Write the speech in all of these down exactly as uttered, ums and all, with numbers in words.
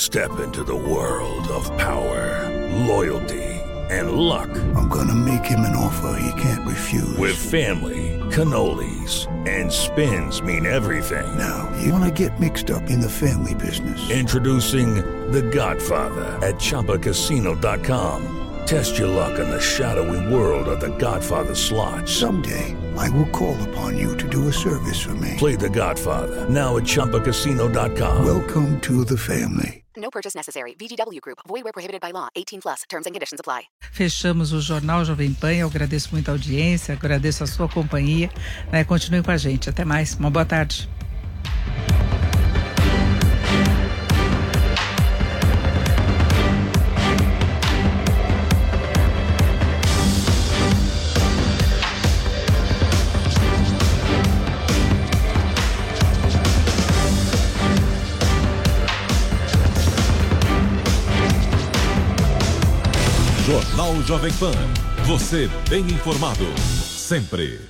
Step into the world of power, loyalty, and luck. I'm gonna make him an offer he can't refuse. With family, cannolis, and spins mean everything. Now, you wanna get mixed up in the family business. Introducing The Godfather at Chumba Casino dot com. Test your luck in the shadowy world of The Godfather slot. Someday, I will call upon you to do a service for me. Play The Godfather, now at Chumba Casino dot com. Welcome to the family. No purchase necessary. V G W Group. Void where prohibited by law. eighteen plus. Terms and conditions apply. Fechamos o Jornal Jovem Pan. Eu agradeço muito a audiência, agradeço a sua companhia. Né? Continue com a gente. Até mais. Uma boa tarde. Jornal Jovem Pan. Você bem informado. Sempre.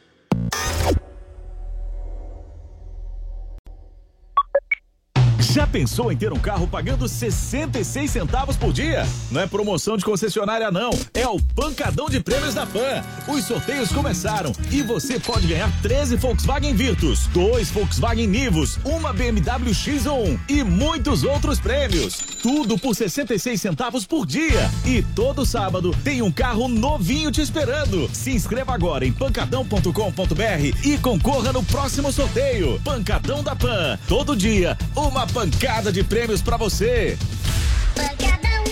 Já pensou em ter um carro pagando sessenta e seis centavos por dia? Não é promoção de concessionária não, é o Pancadão de Prêmios da Pan. Os sorteios começaram e você pode ganhar treze Volkswagen Virtus, dois Volkswagen Nivus, uma B M W X um e muitos outros prêmios. Tudo por sessenta e seis centavos por dia. E todo sábado tem um carro novinho te esperando. Se inscreva agora em pancadão ponto com ponto br e concorra no próximo sorteio. Pancadão da Pan. Todo dia, uma pancada de prêmios pra você. Pancadão.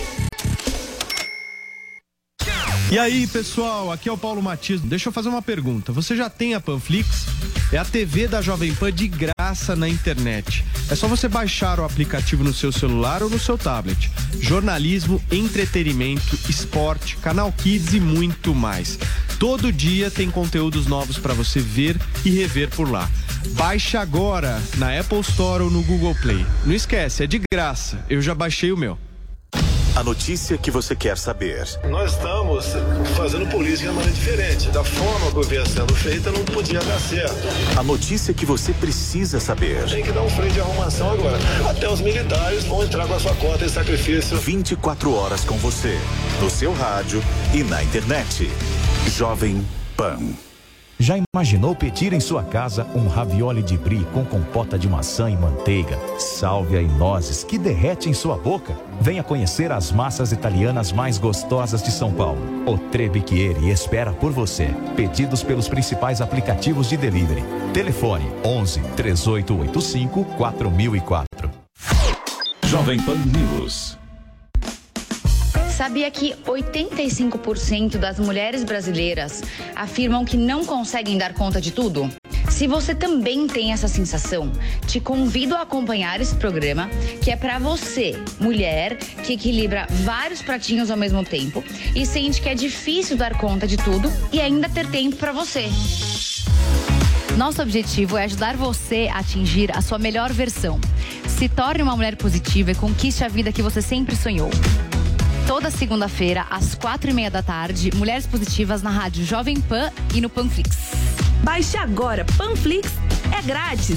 E aí, pessoal, aqui é o Paulo Matias. Deixa eu fazer uma pergunta. Você já tem a Panflix? É a T V da Jovem Pan de graça na internet. É só você baixar o aplicativo no seu celular ou no seu tablet. Jornalismo, entretenimento, esporte, canal Kids e muito mais. Todo dia tem conteúdos novos para você ver e rever por lá. Baixe agora na Apple Store ou no Google Play. Não esquece, é de graça. Eu já baixei o meu. A notícia que você quer saber. Nós estamos fazendo política de maneira diferente. Da forma que vinha sendo feita, não podia dar certo. A notícia que você precisa saber. Tem que dar um freio de arrumação agora. Até os militares vão entrar com a sua cota de sacrifício. vinte e quatro horas com você. No seu rádio e na internet. Jovem Pan. Já imaginou pedir em sua casa um ravioli de brie com compota de maçã e manteiga, sálvia e nozes que derrete em sua boca? Venha conhecer as massas italianas mais gostosas de São Paulo. O Trebicchieri espera por você. Pedidos pelos principais aplicativos de delivery. Telefone onze, três oito oito cinco, quatro mil e quatro. Jovem Pan News. Sabia que oitenta e cinco por cento das mulheres brasileiras afirmam que não conseguem dar conta de tudo? Se você também tem essa sensação, te convido a acompanhar esse programa, que é para você, mulher, que equilibra vários pratinhos ao mesmo tempo e sente que é difícil dar conta de tudo e ainda ter tempo para você. Nosso objetivo é ajudar você a atingir a sua melhor versão. Se torne uma mulher positiva e conquiste a vida que você sempre sonhou. Toda segunda-feira, às quatro e meia da tarde, Mulheres Positivas na Rádio Jovem Pan e no Panflix. Baixe agora, Panflix é grátis.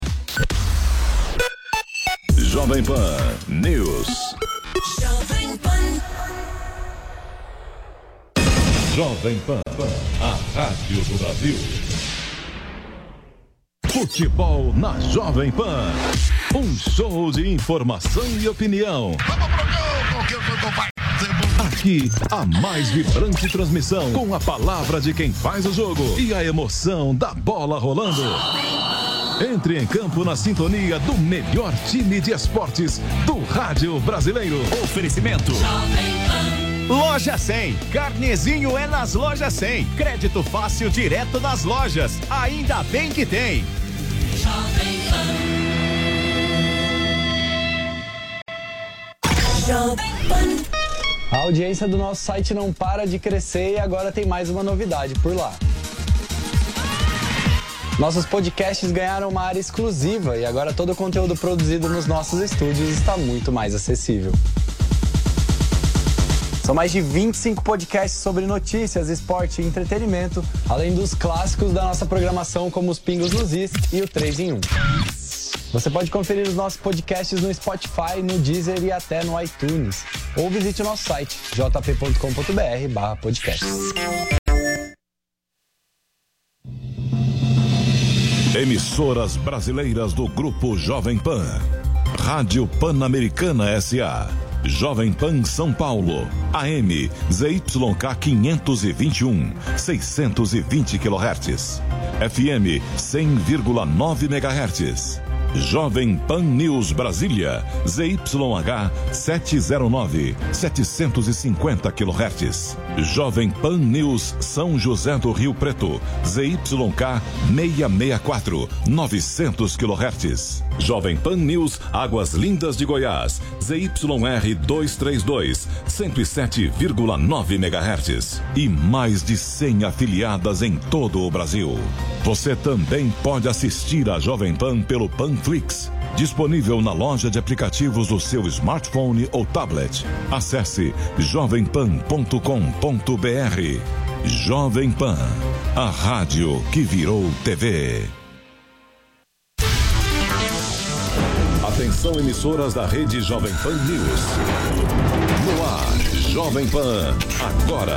Jovem Pan News. Jovem Pan. Jovem Pan, a rádio do Brasil. Futebol na Jovem Pan. Um show de informação e opinião. Aqui, a mais vibrante transmissão, com a palavra de quem faz o jogo e a emoção da bola rolando. Entre em campo na sintonia do melhor time de esportes do rádio brasileiro. Oferecimento Loja cem. Carnezinho é nas Lojas cem. Crédito fácil direto nas lojas. Ainda bem que tem. Jovem Pan. Jovem Pan. A audiência do nosso site não para de crescer e agora tem mais uma novidade por lá. Nossos podcasts ganharam uma área exclusiva e agora todo o conteúdo produzido nos nossos estúdios está muito mais acessível. São mais de vinte e cinco podcasts sobre notícias, esporte e entretenimento, além dos clássicos da nossa programação como os Pingos nos Is e o três em um. Você pode conferir os nossos podcasts no Spotify, no Deezer e até no iTunes. Ou visite o nosso site, j p ponto com ponto b r barra podcasts. Emissoras brasileiras do Grupo Jovem Pan. Rádio Pan-Americana S A Jovem Pan São Paulo, A M Z Y K quinhentos e vinte e um, seiscentos e vinte quilohertz, F M cem vírgula nove megahertz. Jovem Pan News Brasília, Z Y H setecentos e nove, setecentos e cinquenta quilohertz. Jovem Pan News São José do Rio Preto, Z Y K seiscentos e sessenta e quatro, novecentos quilohertz. Jovem Pan News Águas Lindas de Goiás, Z Y R duzentos e trinta e dois, cento e sete vírgula nove megahertz. E mais de cem afiliadas em todo o Brasil. Você também pode assistir a Jovem Pan pelo Panflix, disponível na loja de aplicativos do seu smartphone ou tablet. Acesse jovem pan ponto com ponto b r. Jovem Pan, a rádio que virou T V. Atenção, emissoras da rede Jovem Pan News. No ar, Jovem Pan, agora.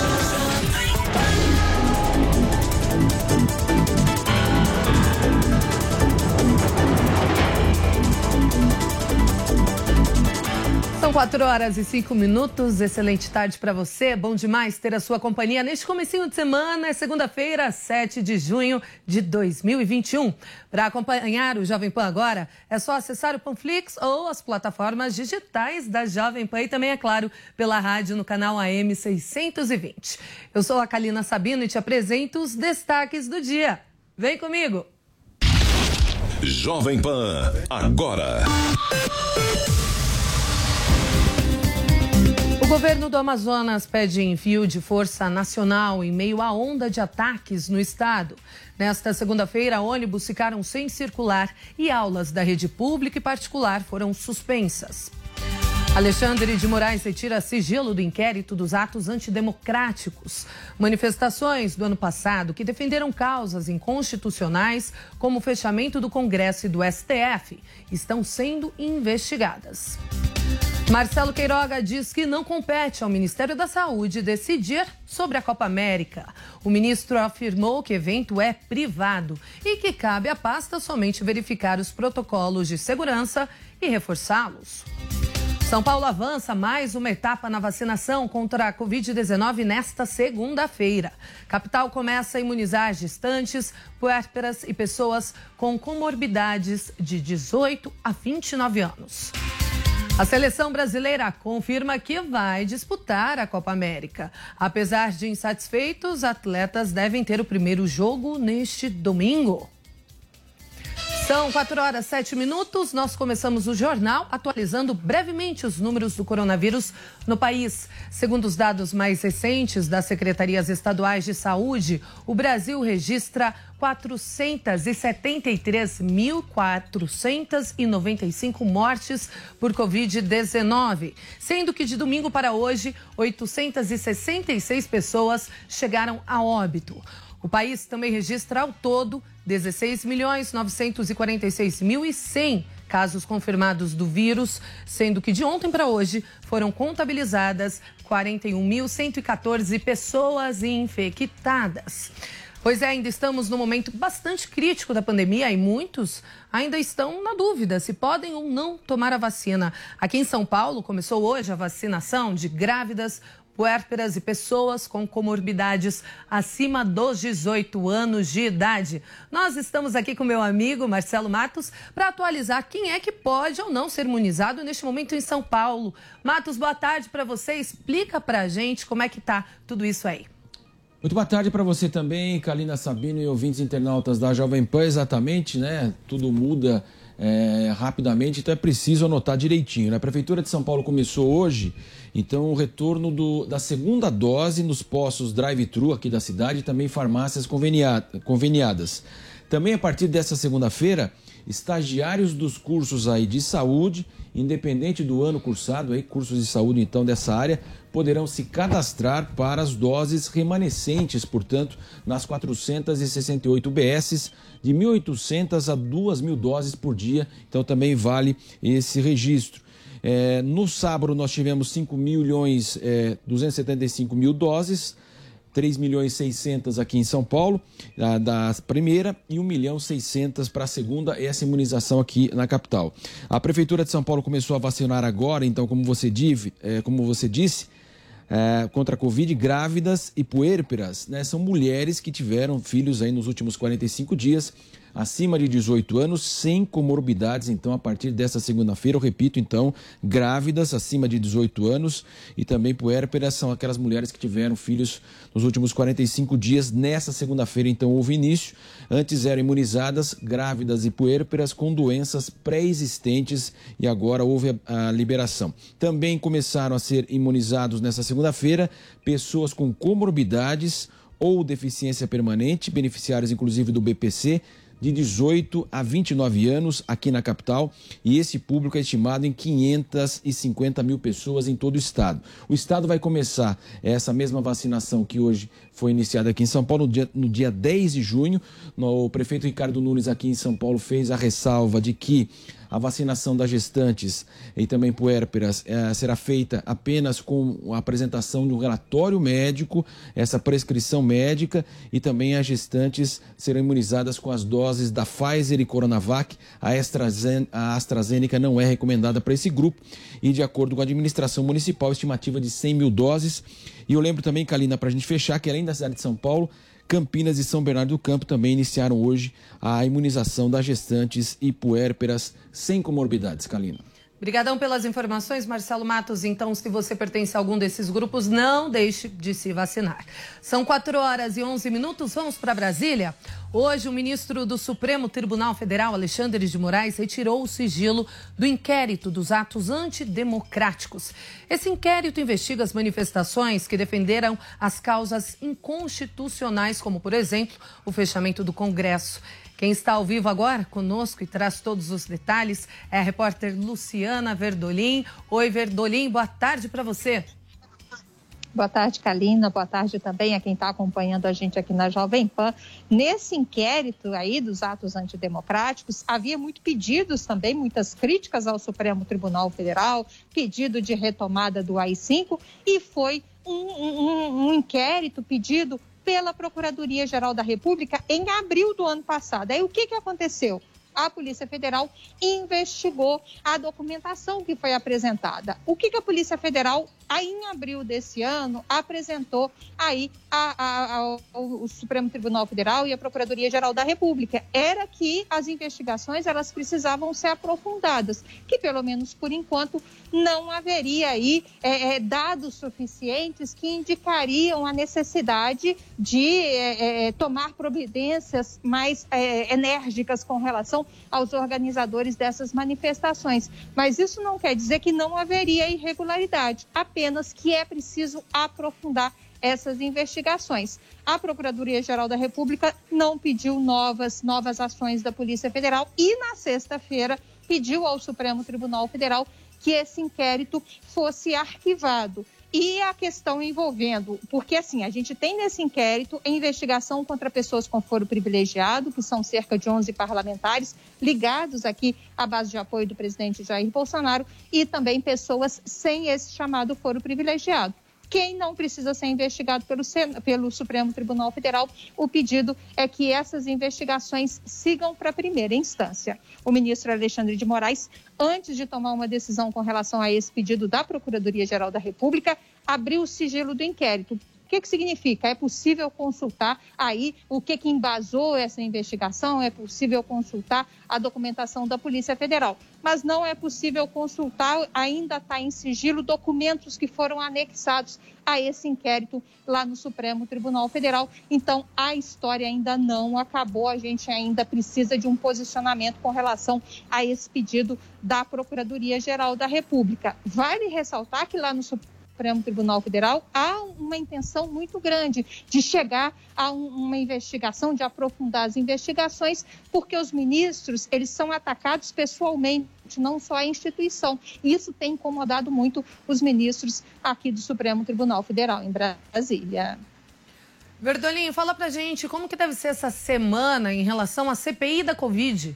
São quatro horas e cinco minutos, excelente tarde para você, bom demais ter a sua companhia neste comecinho de semana, é segunda-feira, sete de junho de dois mil e vinte e um. Para acompanhar o Jovem Pan agora, é só acessar o Panflix ou as plataformas digitais da Jovem Pan e também, é claro, pela rádio no canal A M seiscentos e vinte. Eu sou a Kalina Sabino e te apresento os destaques do dia. Vem comigo! Jovem Pan, agora. O governo do Amazonas pede envio de força nacional em meio à onda de ataques no estado. Nesta segunda-feira, ônibus ficaram sem circular e aulas da rede pública e particular foram suspensas. Alexandre de Moraes retira sigilo do inquérito dos atos antidemocráticos. Manifestações do ano passado que defenderam causas inconstitucionais, como o fechamento do Congresso e do S T F, estão sendo investigadas. Marcelo Queiroga diz que não compete ao Ministério da Saúde decidir sobre a Copa América. O ministro afirmou que o evento é privado e que cabe à pasta somente verificar os protocolos de segurança e reforçá-los. São Paulo avança mais uma etapa na vacinação contra a covid dezenove nesta segunda-feira. Capital começa a imunizar gestantes, puérperas e pessoas com comorbidades de dezoito a vinte e nove anos. A seleção brasileira confirma que vai disputar a Copa América. Apesar de insatisfeitos, atletas devem ter o primeiro jogo neste domingo. São quatro horas e sete minutos, nós começamos o jornal atualizando brevemente os números do coronavírus no país. Segundo os dados mais recentes das Secretarias Estaduais de Saúde, o Brasil registra quatrocentos e setenta e três mil quatrocentos e noventa e cinco mortes por covid dezenove, sendo que de domingo para hoje, oitocentos e sessenta e seis pessoas chegaram a óbito. O país também registra ao todo dezesseis milhões novecentos e quarenta e seis mil e cem casos confirmados do vírus, sendo que de ontem para hoje foram contabilizadas quarenta e um mil cento e quatorze pessoas infectadas. Pois é, ainda estamos num momento bastante crítico da pandemia e muitos ainda estão na dúvida se podem ou não tomar a vacina. Aqui em São Paulo começou hoje a vacinação de grávidas, puérperas e pessoas com comorbidades acima dos dezoito anos de idade. Nós estamos aqui com meu amigo Marcelo Matos para atualizar quem é que pode ou não ser imunizado neste momento em São Paulo. Matos, boa tarde para você. Explica para a gente como é que está tudo isso aí. Muito boa tarde para você também, Kalina Sabino e ouvintes internautas da Jovem Pan. Exatamente, né? Tudo muda é, rapidamente, então é preciso anotar direitinho, né? A Prefeitura de São Paulo começou hoje, então, o retorno do, da segunda dose nos postos drive-thru aqui da cidade e também farmácias convenia, conveniadas. Também, a partir dessa segunda-feira, estagiários dos cursos aí de saúde, independente do ano cursado, aí, cursos de saúde então dessa área, poderão se cadastrar para as doses remanescentes, portanto, nas quatrocentas e sessenta e oito U B Ss, de mil e oitocentas a duas mil doses por dia, então também vale esse registro. É, no sábado nós tivemos cinco milhões duzentos e setenta e cinco mil doses, três milhões e seiscentos aqui em São Paulo, da, da primeira, e um milhão e seiscentos para a segunda, essa imunização aqui na capital. A Prefeitura de São Paulo começou a vacinar agora, então, como você, dive, é, como você disse, é, contra a Covid, grávidas e puérperas, né? São mulheres que tiveram filhos aí nos últimos quarenta e cinco dias, acima de dezoito anos, sem comorbidades. Então, a partir desta segunda-feira, eu repito, então, grávidas acima de dezoito anos e também puérperas são aquelas mulheres que tiveram filhos nos últimos quarenta e cinco dias. Nessa segunda-feira, então, houve início. Antes eram imunizadas grávidas e puérperas com doenças pré-existentes e agora houve a, a liberação. Também começaram a ser imunizados nessa segunda-feira pessoas com comorbidades ou deficiência permanente, beneficiários inclusive do B P C, de dezoito a vinte e nove anos aqui na capital, e esse público é estimado em quinhentas e cinquenta mil pessoas em todo o estado. O estado vai começar essa mesma vacinação que hoje foi iniciada aqui em São Paulo no dia, no dia dez de junho. O prefeito Ricardo Nunes aqui em São Paulo fez a ressalva de que a vacinação das gestantes e também puérperas eh, será feita apenas com a apresentação de um relatório médico, essa prescrição médica, e também as gestantes serão imunizadas com as doses da Pfizer e Coronavac. A AstraZeneca, a AstraZeneca não é recomendada para esse grupo e, de acordo com a administração municipal, estimativa de cem mil doses. E eu lembro também, Kalina, para a gente fechar, que além da cidade de São Paulo, Campinas e São Bernardo do Campo também iniciaram hoje a imunização das gestantes e puérperas sem comorbidades. Kalina. Obrigadão pelas informações, Marcelo Matos. Então, se você pertence a algum desses grupos, não deixe de se vacinar. São quatro horas e onze minutos, vamos para Brasília. Hoje, o ministro do Supremo Tribunal Federal, Alexandre de Moraes, retirou o sigilo do inquérito dos atos antidemocráticos. Esse inquérito investiga as manifestações que defenderam as causas inconstitucionais, como, por exemplo, o fechamento do Congresso. Quem está ao vivo agora conosco e traz todos os detalhes é a repórter Luciana Verdolim. Oi, Verdolim, boa tarde para você. Boa tarde, Kalina. Boa tarde também a quem está acompanhando a gente aqui na Jovem Pan. Nesse inquérito aí dos atos antidemocráticos, havia muitos pedidos também, muitas críticas ao Supremo Tribunal Federal, pedido de retomada do A I cinco, e foi um, um, um inquérito pedido pela Procuradoria-Geral da República em abril do ano passado. Aí o que, que aconteceu? A Polícia Federal investigou a documentação que foi apresentada. O que, que a Polícia Federal, aí em abril desse ano, apresentou aí a, a, a, ao Supremo Tribunal Federal e a Procuradoria-Geral da República? Era que as investigações elas precisavam ser aprofundadas, que pelo menos por enquanto não haveria aí é, é, dados suficientes que indicariam a necessidade de é, é, tomar providências mais é, enérgicas com relação aos organizadores dessas manifestações. Mas isso não quer dizer que não haveria irregularidade, apenas que é preciso aprofundar essas investigações. A Procuradoria-Geral da República não pediu novas, novas ações da Polícia Federal e, na sexta-feira, pediu ao Supremo Tribunal Federal que esse inquérito fosse arquivado. E a questão envolvendo, porque assim, a gente tem nesse inquérito a investigação contra pessoas com foro privilegiado, que são cerca de onze parlamentares ligados aqui à base de apoio do presidente Jair Bolsonaro, e também pessoas sem esse chamado foro privilegiado. Quem não precisa ser investigado pelo, pelo Supremo Tribunal Federal, o pedido é que essas investigações sigam para a primeira instância. O ministro Alexandre de Moraes, antes de tomar uma decisão com relação a esse pedido da Procuradoria-Geral da República, abriu o sigilo do inquérito. O que, que significa? É possível consultar aí o que, que embasou essa investigação, é possível consultar a documentação da Polícia Federal, mas não é possível consultar, ainda está em sigilo, documentos que foram anexados a esse inquérito lá no Supremo Tribunal Federal. Então, a história ainda não acabou, a gente ainda precisa de um posicionamento com relação a esse pedido da Procuradoria-Geral da República. Vale ressaltar que lá no Supremo Supremo Tribunal Federal, há uma intenção muito grande de chegar a um, uma investigação, de aprofundar as investigações, porque os ministros, eles são atacados pessoalmente, não só a instituição. Isso tem incomodado muito os ministros aqui do Supremo Tribunal Federal, em Brasília. Verdolim, fala pra gente como que deve ser essa semana em relação à C P I da Covid.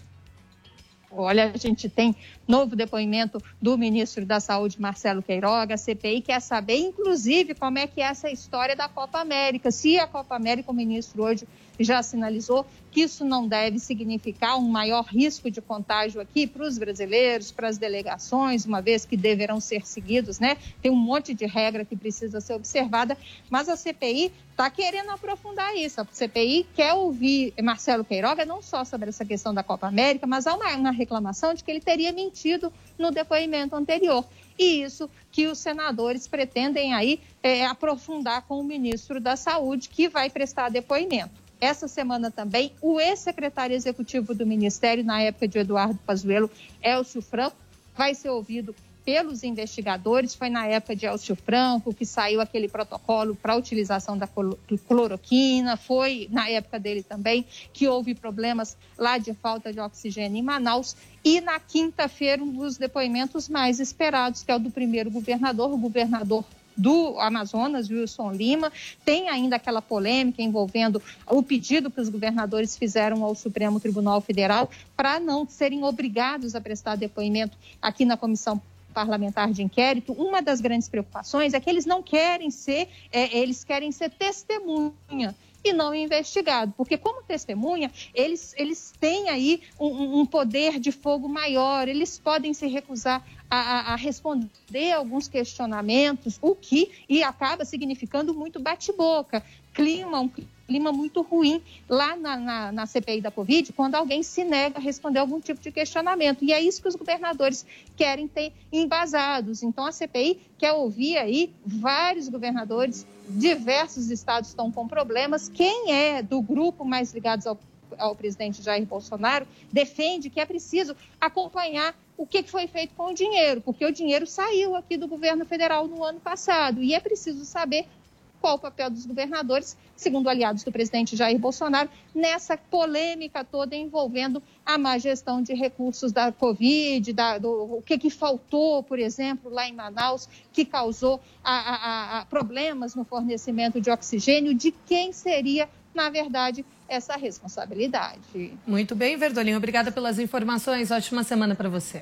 Olha, a gente tem novo depoimento do ministro da Saúde, Marcelo Queiroga. A C P I quer saber, inclusive, como é que é essa história da Copa América. Se a Copa América, o ministro hoje já sinalizou que isso não deve significar um maior risco de contágio aqui para os brasileiros, para as delegações, uma vez que deverão ser seguidos, né? Tem um monte de regra que precisa ser observada, mas a C P I está querendo aprofundar isso. A C P I quer ouvir Marcelo Queiroga não só sobre essa questão da Copa América, mas há uma, uma reclamação de que ele teria mentido no depoimento anterior. E isso que os senadores pretendem aí é, aprofundar com o ministro da Saúde, que vai prestar depoimento. Essa semana também, o ex-secretário executivo do Ministério, na época de Eduardo Pazuello, Elcio Franco, vai ser ouvido pelos investigadores. Foi na época de Elcio Franco que saiu aquele protocolo para a utilização da cloroquina. Foi na época dele também que houve problemas lá de falta de oxigênio em Manaus. E na quinta-feira, um dos depoimentos mais esperados, que é o do primeiro governador, o governador do Amazonas, Wilson Lima. Tem ainda aquela polêmica envolvendo o pedido que os governadores fizeram ao Supremo Tribunal Federal para não serem obrigados a prestar depoimento aqui na Comissão Parlamentar de Inquérito. Uma das grandes preocupações é que eles não querem ser, é, eles querem ser testemunha e não investigado, porque como testemunha, eles, eles têm aí um, um poder de fogo maior, eles podem se recusar a, a, a responder alguns questionamentos, o que e acaba significando muito bate-boca, clima, um clima muito ruim lá na, na, na C P I da Covid, quando alguém se nega a responder algum tipo de questionamento. E é isso que os governadores querem ter embasados. Então, a C P I quer ouvir aí vários governadores, diversos estados estão com problemas. Quem é do grupo mais ligados ao, ao presidente Jair Bolsonaro defende que é preciso acompanhar o que foi feito com o dinheiro, porque o dinheiro saiu aqui do governo federal no ano passado e é preciso saber qual o papel dos governadores, segundo aliados do presidente Jair Bolsonaro, nessa polêmica toda envolvendo a má gestão de recursos da Covid, da, do, o que, que faltou, por exemplo, lá em Manaus, que causou a, a, a problemas no fornecimento de oxigênio, de quem seria, na verdade, essa responsabilidade. Muito bem, Verdolim, obrigada pelas informações, ótima semana para você.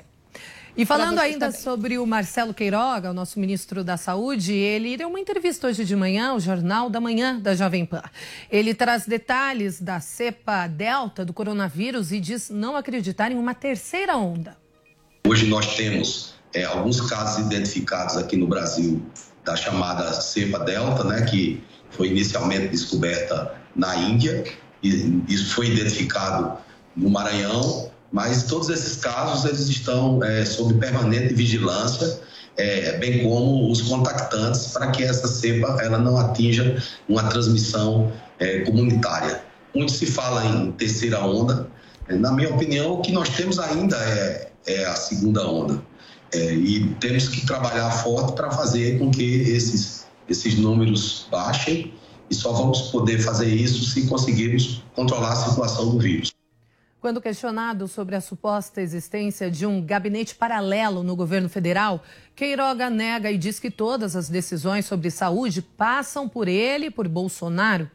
E falando ainda também sobre o Marcelo Queiroga, o nosso ministro da Saúde, ele deu uma entrevista hoje de manhã ao Jornal da Manhã da Jovem Pan. Ele traz detalhes da cepa Delta do coronavírus e diz não acreditar em uma terceira onda. Hoje nós temos é, alguns casos identificados aqui no Brasil da chamada cepa Delta, né, que foi inicialmente descoberta na Índia, e isso foi identificado no Maranhão. Mas todos esses casos eles estão é, sob permanente vigilância, é, bem como os contactantes, para que essa cepa ela não atinja uma transmissão é, comunitária. Muito se fala em terceira onda. É, na minha opinião, o que nós temos ainda é, é a segunda onda. É, e temos que trabalhar forte para fazer com que esses, esses números baixem, e só vamos poder fazer isso se conseguirmos controlar a circulação do vírus. Quando questionado sobre a suposta existência de um gabinete paralelo no governo federal, Queiroga nega e diz que todas as decisões sobre saúde passam por ele e por Bolsonaro.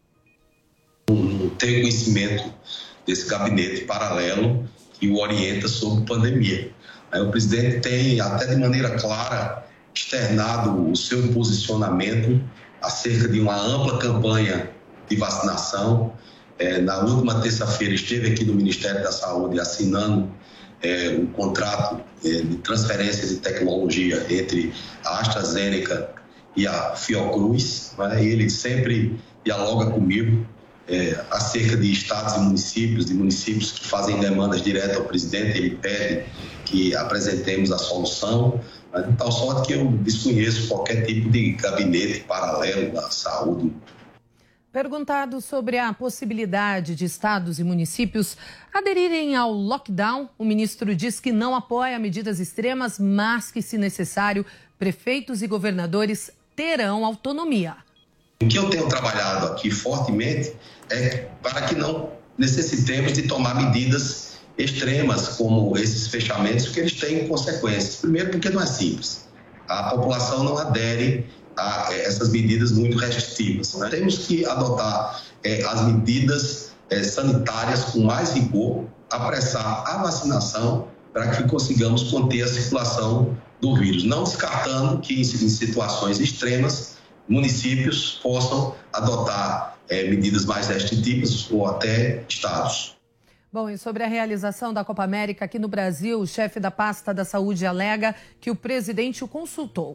Não tenho conhecimento desse gabinete paralelo que o orienta sobre pandemia. O presidente tem, até de maneira clara, externado o seu posicionamento acerca de uma ampla campanha de vacinação. É, na última terça-feira esteve aqui no Ministério da Saúde assinando é, um contrato é, de transferência de tecnologia entre a AstraZeneca e a Fiocruz, né? E ele sempre dialoga comigo é, acerca de estados e municípios, de municípios que fazem demandas diretas ao presidente. Ele pede que apresentemos a solução, mas de tal sorte que eu desconheço qualquer tipo de gabinete paralelo da saúde. Perguntado sobre a possibilidade de estados e municípios aderirem ao lockdown, o ministro diz que não apoia medidas extremas, mas que, se necessário, prefeitos e governadores terão autonomia. O que eu tenho trabalhado aqui fortemente é para que não necessitemos de tomar medidas extremas como esses fechamentos, porque eles têm consequências. Primeiro, porque não é simples. A população não adere a essas medidas muito restritivas, né? Temos que adotar é, as medidas é, sanitárias com mais rigor, apressar a vacinação para que consigamos conter a circulação do vírus, não descartando que em situações extremas municípios possam adotar é, medidas mais restritivas ou até estados. Bom, e sobre a realização da Copa América aqui no Brasil, o chefe da pasta da saúde alega que o presidente o consultou.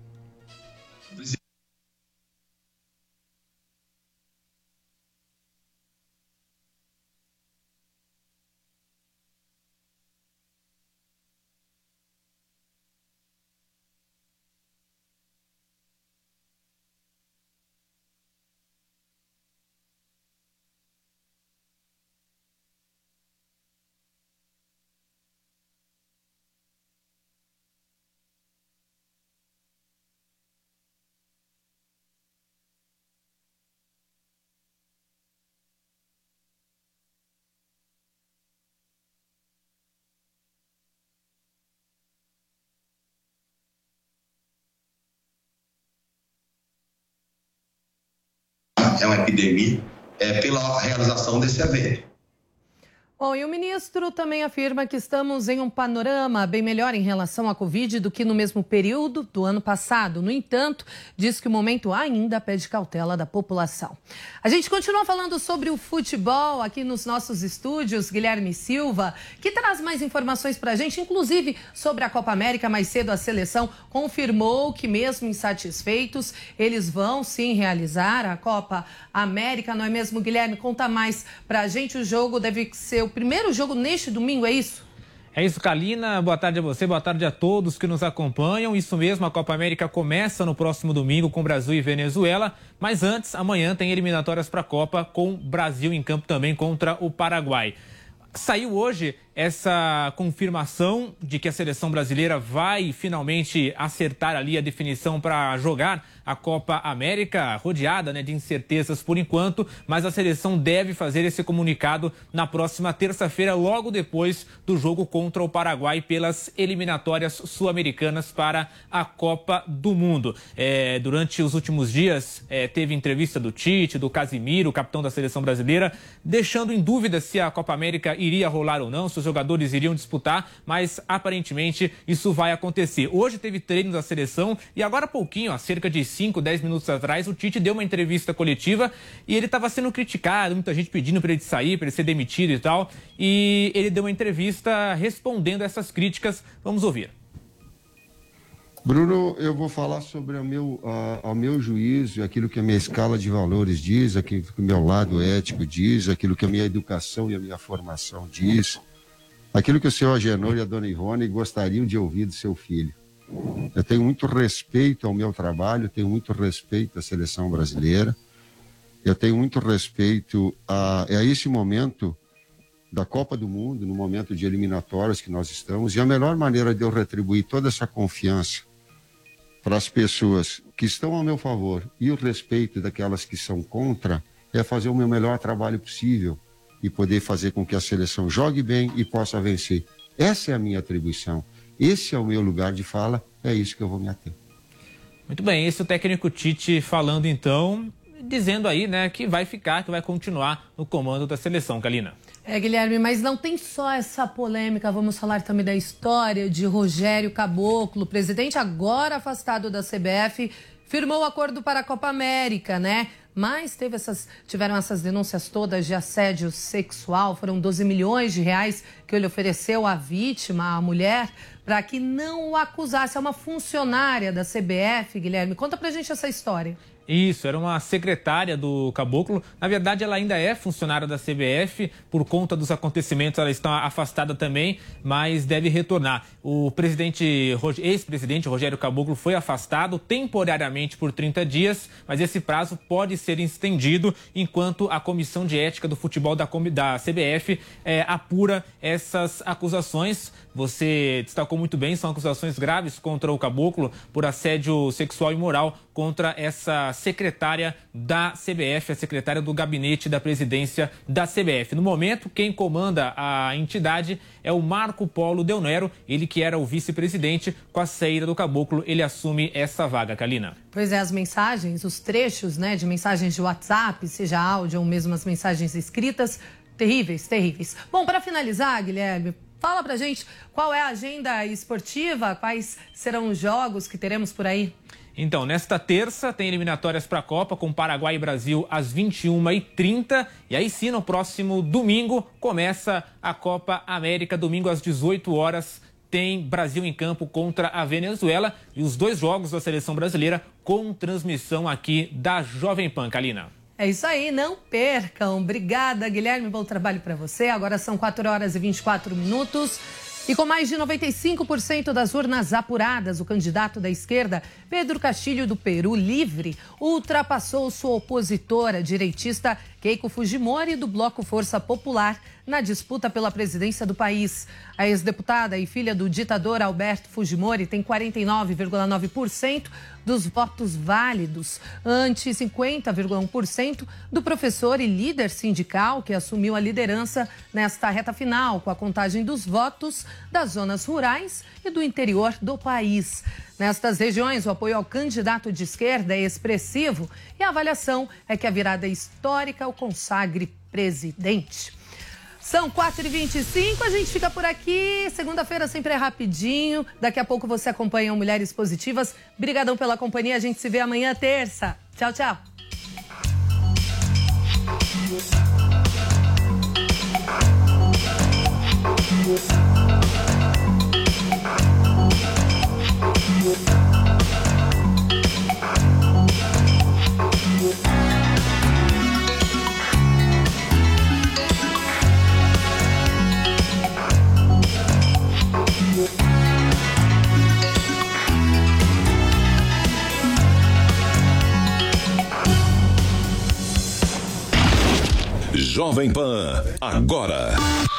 É uma epidemia, é, pela realização desse evento. Bom, e o ministro também afirma que estamos em um panorama bem melhor em relação à Covid do que no mesmo período do ano passado. No entanto, diz que o momento ainda pede cautela da população. A gente continua falando sobre o futebol aqui nos nossos estúdios. Guilherme Silva, que traz mais informações para a gente, inclusive sobre a Copa América. Mais cedo a seleção confirmou que, mesmo insatisfeitos, eles vão sim realizar a Copa América, não é mesmo, Guilherme? Conta mais para a gente. O jogo deve ser o primeiro jogo neste domingo, é isso? É isso, Kalina. Boa tarde a você, boa tarde a todos que nos acompanham. Isso mesmo, a Copa América começa no próximo domingo com Brasil e Venezuela. Mas antes, amanhã tem eliminatórias para a Copa com Brasil em campo também contra o Paraguai. Saiu hoje essa confirmação de que a seleção brasileira vai finalmente acertar ali a definição para jogar a Copa América, rodeada, né, de incertezas por enquanto, mas a seleção deve fazer esse comunicado na próxima terça-feira, logo depois do jogo contra o Paraguai pelas eliminatórias sul-americanas para a Copa do Mundo. É, durante os últimos dias, é, teve entrevista do Tite, do Casimiro, capitão da seleção brasileira, deixando em dúvida se a Copa América iria rolar ou não, se os jogadores iriam disputar, mas aparentemente isso vai acontecer. Hoje teve treinos da seleção e agora há pouquinho, há cerca de cinco, dez minutos atrás, o Tite deu uma entrevista coletiva e ele estava sendo criticado, muita gente pedindo para ele sair, para ele ser demitido e tal, e ele deu uma entrevista respondendo essas críticas. Vamos ouvir. Bruno, eu vou falar sobre o meu, a, a meu juízo, aquilo que a minha escala de valores diz, aquilo que o meu lado ético diz, aquilo que a minha educação e a minha formação diz, aquilo que o senhor Agenor e a dona Ivone gostariam de ouvir do seu filho. Eu tenho muito respeito ao meu trabalho, tenho muito respeito à seleção brasileira, eu tenho muito respeito a, a esse momento da Copa do Mundo, no momento de eliminatórias que nós estamos, e a melhor maneira de eu retribuir toda essa confiança para as pessoas que estão ao meu favor e o respeito daquelas que são contra é fazer o meu melhor trabalho possível e poder fazer com que a seleção jogue bem e possa vencer. Essa é a minha atribuição, esse é o meu lugar de fala, é isso que eu vou me ater. Muito bem, esse é o técnico Tite falando então, dizendo aí, né, que vai ficar, que vai continuar no comando da seleção, Kalina. É, Guilherme, mas não tem só essa polêmica, vamos falar também da história de Rogério Caboclo, presidente agora afastado da C B F, firmou o acordo para a Copa América, né? Mas teve essas, tiveram essas denúncias todas de assédio sexual, foram doze milhões de reais que ele ofereceu à vítima, à mulher, para que não o acusasse. É uma funcionária da C B F, Guilherme. Conta pra gente essa história. Isso, era uma secretária do Caboclo. Na verdade, ela ainda é funcionária da C B F. Por conta dos acontecimentos, ela está afastada também, mas deve retornar. O presidente, ex-presidente Rogério Caboclo foi afastado temporariamente por trinta dias, mas esse prazo pode ser estendido enquanto a Comissão de Ética do Futebol da, da C B F é, apura essas acusações. Você destacou muito bem, são acusações graves contra o Caboclo por assédio sexual e moral contra essa secretária da C B F, a secretária do gabinete da presidência da C B F. No momento, quem comanda a entidade é o Marco Polo Del Nero, ele que era o vice-presidente. Com a saída do Caboclo, ele assume essa vaga, Kalina. Pois é, as mensagens, os trechos, né, de mensagens de WhatsApp, seja áudio ou mesmo as mensagens escritas, terríveis, terríveis. Bom, para finalizar, Guilherme, fala pra gente qual é a agenda esportiva, quais serão os jogos que teremos por aí? Então, nesta terça tem eliminatórias para a Copa com Paraguai e Brasil às vinte e uma e trinta. E aí sim, no próximo domingo, começa a Copa América. Domingo às dezoito horas tem Brasil em campo contra a Venezuela. E os dois jogos da seleção brasileira com transmissão aqui da Jovem Pan, Kalina. É isso aí, não percam. Obrigada, Guilherme, bom trabalho para você. Agora são quatro horas e vinte e quatro minutos. E com mais de noventa e cinco por cento das urnas apuradas, o candidato da esquerda, Pedro Castilho do Peru Livre, ultrapassou sua opositora direitista Keiko Fujimori do Bloco Força Popular na disputa pela presidência do país. A ex-deputada e filha do ditador Alberto Fujimori tem quarenta e nove vírgula nove por cento dos votos válidos, ante cinquenta vírgula um por cento do professor e líder sindical que assumiu a liderança nesta reta final, com a contagem dos votos das zonas rurais e do interior do país. Nestas regiões, o apoio ao candidato de esquerda é expressivo e a avaliação é que a virada histórica o consagre presidente. São quatro e vinte e cinco, a gente fica por aqui. Segunda-feira sempre é rapidinho. Daqui a pouco você acompanha o Mulheres Positivas. Obrigadão pela companhia, a gente se vê amanhã, terça. Tchau, tchau. Jovem Pan, agora.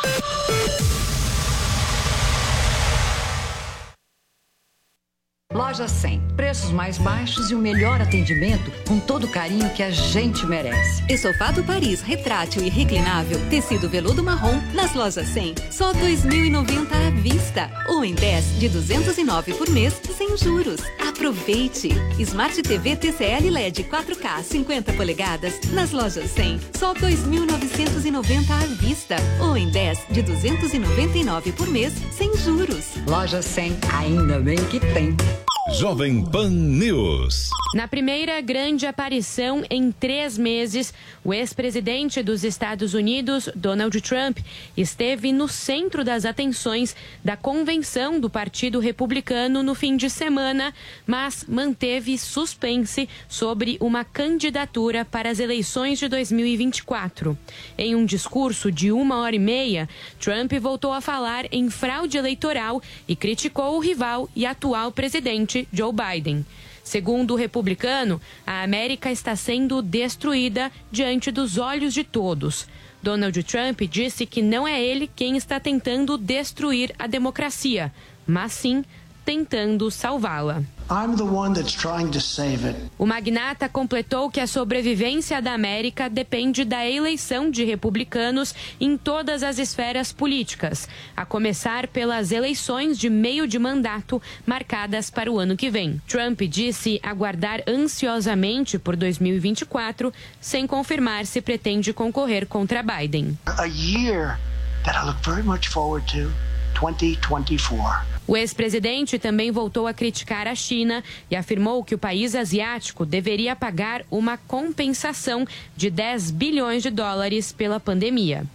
Loja cem. Preços mais baixos e o melhor atendimento com todo o carinho que a gente merece. Estofado Paris, retrátil e reclinável, tecido veludo marrom, nas lojas cem, só dois mil e noventa à vista. Ou em dez de duzentos e nove por mês, sem juros. Aproveite! Smart T V T C L L E D quatro K cinquenta polegadas, nas lojas cem, só dois mil novecentos e noventa à vista. Ou em dez de duzentos e noventa e nove por mês, sem juros. Loja cem, ainda bem que tem. Jovem Pan News. Na primeira grande aparição em três meses, o ex-presidente dos Estados Unidos, Donald Trump, esteve no centro das atenções da convenção do Partido Republicano no fim de semana, mas manteve suspense sobre uma candidatura para as eleições de dois mil e vinte e quatro. Em um discurso de uma hora e meia, Trump voltou a falar em fraude eleitoral e criticou o rival e atual presidente Joe Biden. Segundo o republicano, a América está sendo destruída diante dos olhos de todos. Donald Trump disse que não é ele quem está tentando destruir a democracia, mas sim tentando salvá-la. I'm the one that's trying to save it. O magnata completou que a sobrevivência da América depende da eleição de republicanos em todas as esferas políticas, a começar pelas eleições de meio de mandato marcadas para o ano que vem. Trump disse aguardar ansiosamente por dois mil e vinte e quatro, sem confirmar se pretende concorrer contra Biden. A year that I look very much forward to, twenty twenty-four. O ex-presidente também voltou a criticar a China e afirmou que o país asiático deveria pagar uma compensação de dez bilhões de dólares pela pandemia.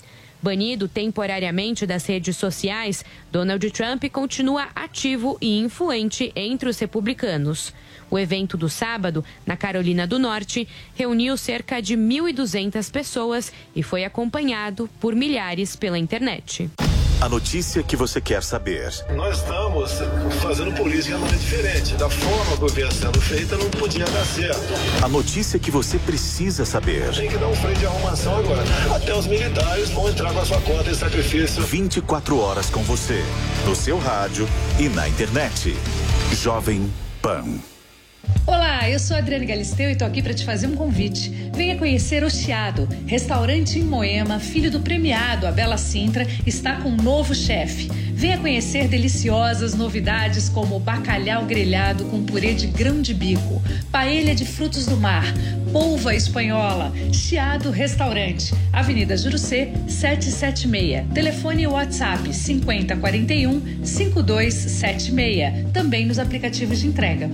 Banido temporariamente das redes sociais, Donald Trump continua ativo e influente entre os republicanos. O evento do sábado, na Carolina do Norte, reuniu cerca de mil e duzentas pessoas e foi acompanhado por milhares pela internet. A notícia que você quer saber. Nós estamos fazendo política de maneira diferente. Da forma que vinha sendo feita, não podia dar certo. A notícia que você precisa saber. Tem que dar um freio de arrumação agora. Até os militares vão entrar com a sua conta de sacrifício. vinte e quatro horas com você, no seu rádio e na internet. Jovem Pan. Olá, eu sou a Adriane Galisteu e estou aqui para te fazer um convite. Venha conhecer o Chiado, restaurante em Moema, filho do premiado Abela Sintra, está com um novo chefe. Venha conhecer deliciosas novidades como bacalhau grelhado com purê de grão de bico, paella de frutos do mar, polva espanhola. Chiado Restaurante, Avenida Jurucê, setecentos e setenta e seis. Telefone e WhatsApp cinco zero quatro um, cinco dois sete seis. Também nos aplicativos de entrega.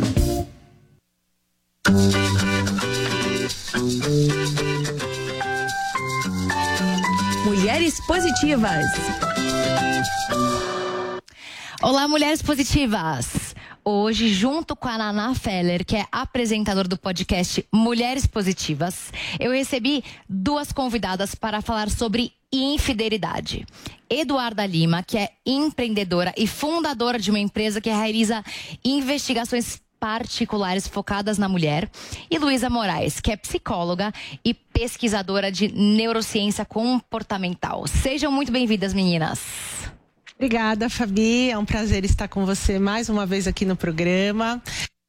Mulheres Positivas. Olá, Mulheres Positivas. Hoje, junto com a Naná Feller, que é apresentadora do podcast Mulheres Positivas, eu recebi duas convidadas para falar sobre infidelidade. Eduarda Lima, que é empreendedora e fundadora de uma empresa que realiza investigações particulares focadas na mulher, e Luísa Moraes, que é psicóloga e pesquisadora de neurociência comportamental. Sejam muito bem-vindas, meninas. Obrigada, Fabi. É um prazer estar com você mais uma vez aqui no programa.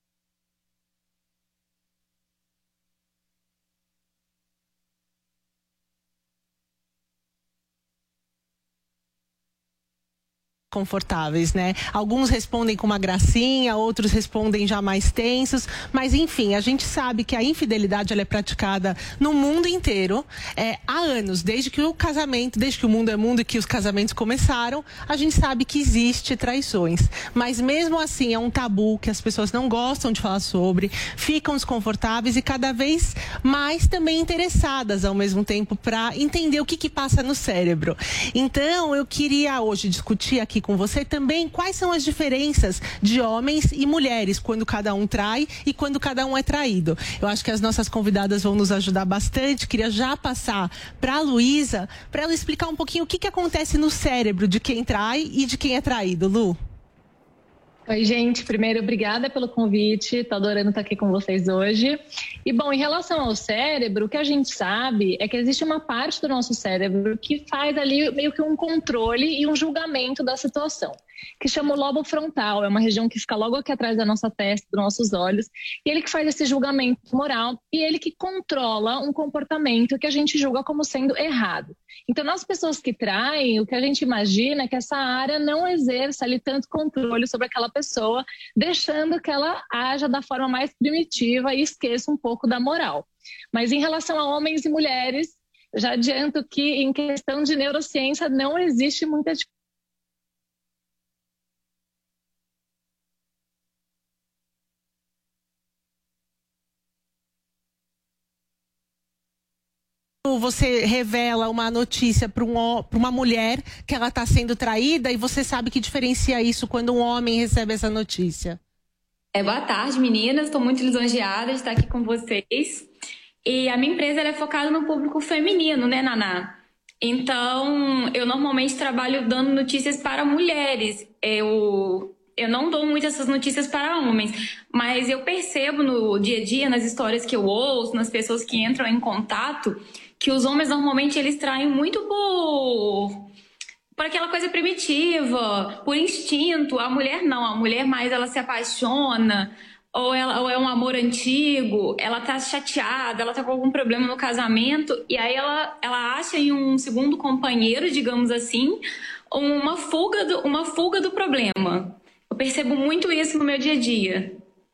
Confortáveis, né? Alguns respondem com uma gracinha, outros respondem já mais tensos, mas enfim, a gente sabe que a infidelidade ela é praticada no mundo inteiro é, há anos, desde que o casamento, desde que o mundo é mundo e que os casamentos começaram, a gente sabe que existe traições, mas mesmo assim é um tabu que as pessoas não gostam de falar sobre, ficam desconfortáveis e cada vez mais também interessadas ao mesmo tempo para entender o que que passa no cérebro. Então, eu queria hoje discutir aqui com você também quais são as diferenças de homens e mulheres quando cada um trai e quando cada um é traído. Eu acho que as nossas convidadas vão nos ajudar bastante. Queria já passar para a Luísa para ela explicar um pouquinho o que que acontece no cérebro de quem trai e de quem é traído. Lu? Oi, gente. Primeiro, obrigada pelo convite. Tô adorando estar aqui com vocês hoje. E, bom, em relação ao cérebro, o que a gente sabe é que existe uma parte do nosso cérebro que faz ali meio que um controle e um julgamento da situação, que chama o lobo frontal. É uma região que fica logo aqui atrás da nossa testa, dos nossos olhos. E ele que faz esse julgamento moral e ele que controla um comportamento que a gente julga como sendo errado. Então, nas pessoas que traem, o que a gente imagina é que essa área não exerça ali tanto controle sobre aquela pessoa, deixando que ela haja da forma mais primitiva e esqueça um pouco da moral. Mas em relação a homens e mulheres, já adianto que em questão de neurociência não existe muita diferença. Você revela uma notícia para um, para uma mulher que ela está sendo traída e você sabe que diferencia isso quando um homem recebe essa notícia? É, boa tarde, meninas. Estou muito lisonjeada de estar aqui com vocês. E a minha empresa ela é focada no público feminino, né, Naná? Então, eu normalmente trabalho dando notícias para mulheres. Eu... Eu não dou muito essas notícias para homens, mas eu percebo no dia a dia, nas histórias que eu ouço, nas pessoas que entram em contato, que os homens normalmente eles traem muito por, por aquela coisa primitiva, por instinto. A mulher não, a mulher mais ela se apaixona, ou, ela, ou é um amor antigo, ela tá chateada, ela tá com algum problema no casamento, e aí ela, ela acha em um segundo companheiro, digamos assim, uma fuga do, uma fuga do problema. Eu percebo muito isso no meu dia a dia.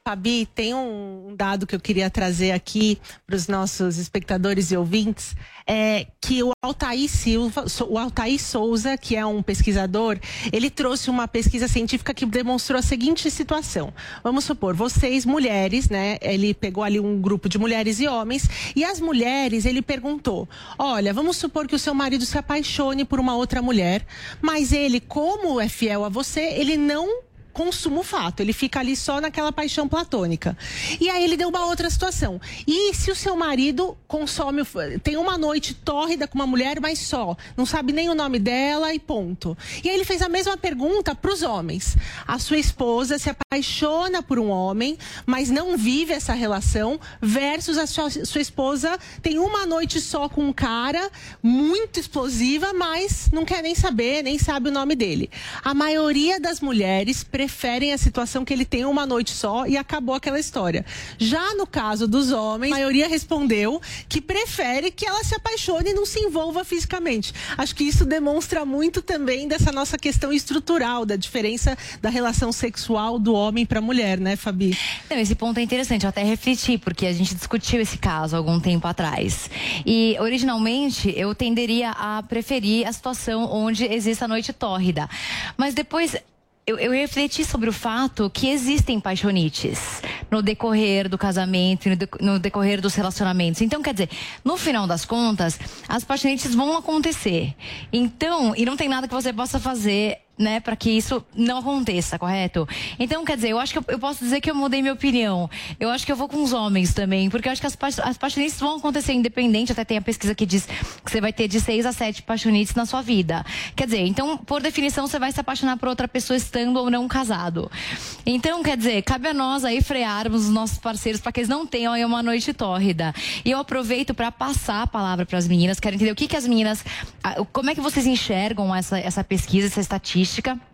Fabi, tem um dado que eu queria trazer aqui para os nossos espectadores e ouvintes, é que o Altair Silva, o Altair Souza, que é um pesquisador, ele trouxe uma pesquisa científica que demonstrou a seguinte situação. Vamos supor, vocês, mulheres, né? Ele pegou ali um grupo de mulheres e homens, e as mulheres, ele perguntou, olha, vamos supor que o seu marido se apaixone por uma outra mulher, mas ele, como é fiel a você, ele não consuma o fato, ele fica ali só naquela paixão platônica. E aí ele deu uma outra situação. E se o seu marido consome, tem uma noite tórrida com uma mulher, mas só, não sabe nem o nome dela e ponto. E aí ele fez a mesma pergunta para os homens. A sua esposa se apaixona por um homem, mas não vive essa relação, versus a sua, sua esposa tem uma noite só com um cara, muito explosiva, mas não quer nem saber, nem sabe o nome dele. A maioria das mulheres preferem a situação que ele tem uma noite só e acabou aquela história. Já no caso dos homens, a maioria respondeu que prefere que ela se apaixone e não se envolva fisicamente. Acho que isso demonstra muito também dessa nossa questão estrutural, da diferença da relação sexual do homem para a mulher, né, Fabi? Não, esse ponto é interessante, eu até refleti, porque a gente discutiu esse caso há algum tempo atrás. E, originalmente, eu tenderia a preferir a situação onde existe a noite tórrida. Mas depois Eu, eu refleti sobre o fato que existem paixonites no decorrer do casamento, no, de, no decorrer dos relacionamentos. Então, quer dizer, no final das contas, as paixonites vão acontecer. Então, e não tem nada que você possa fazer, né, para que isso não aconteça, correto? Então, quer dizer, eu acho que eu, eu posso dizer que eu mudei minha opinião. Eu acho que eu vou com os homens também, porque eu acho que as, as paixonites vão acontecer independente. Até tem a pesquisa que diz que você vai ter de seis a sete paixonites na sua vida. Quer dizer, então, por definição, você vai se apaixonar por outra pessoa estando ou não casado. Então, quer dizer, cabe a nós aí frearmos os nossos parceiros para que eles não tenham aí uma noite tórrida. E eu aproveito para passar a palavra para as meninas. Quero entender o que que as meninas, como é que vocês enxergam essa, essa pesquisa, essa estatística.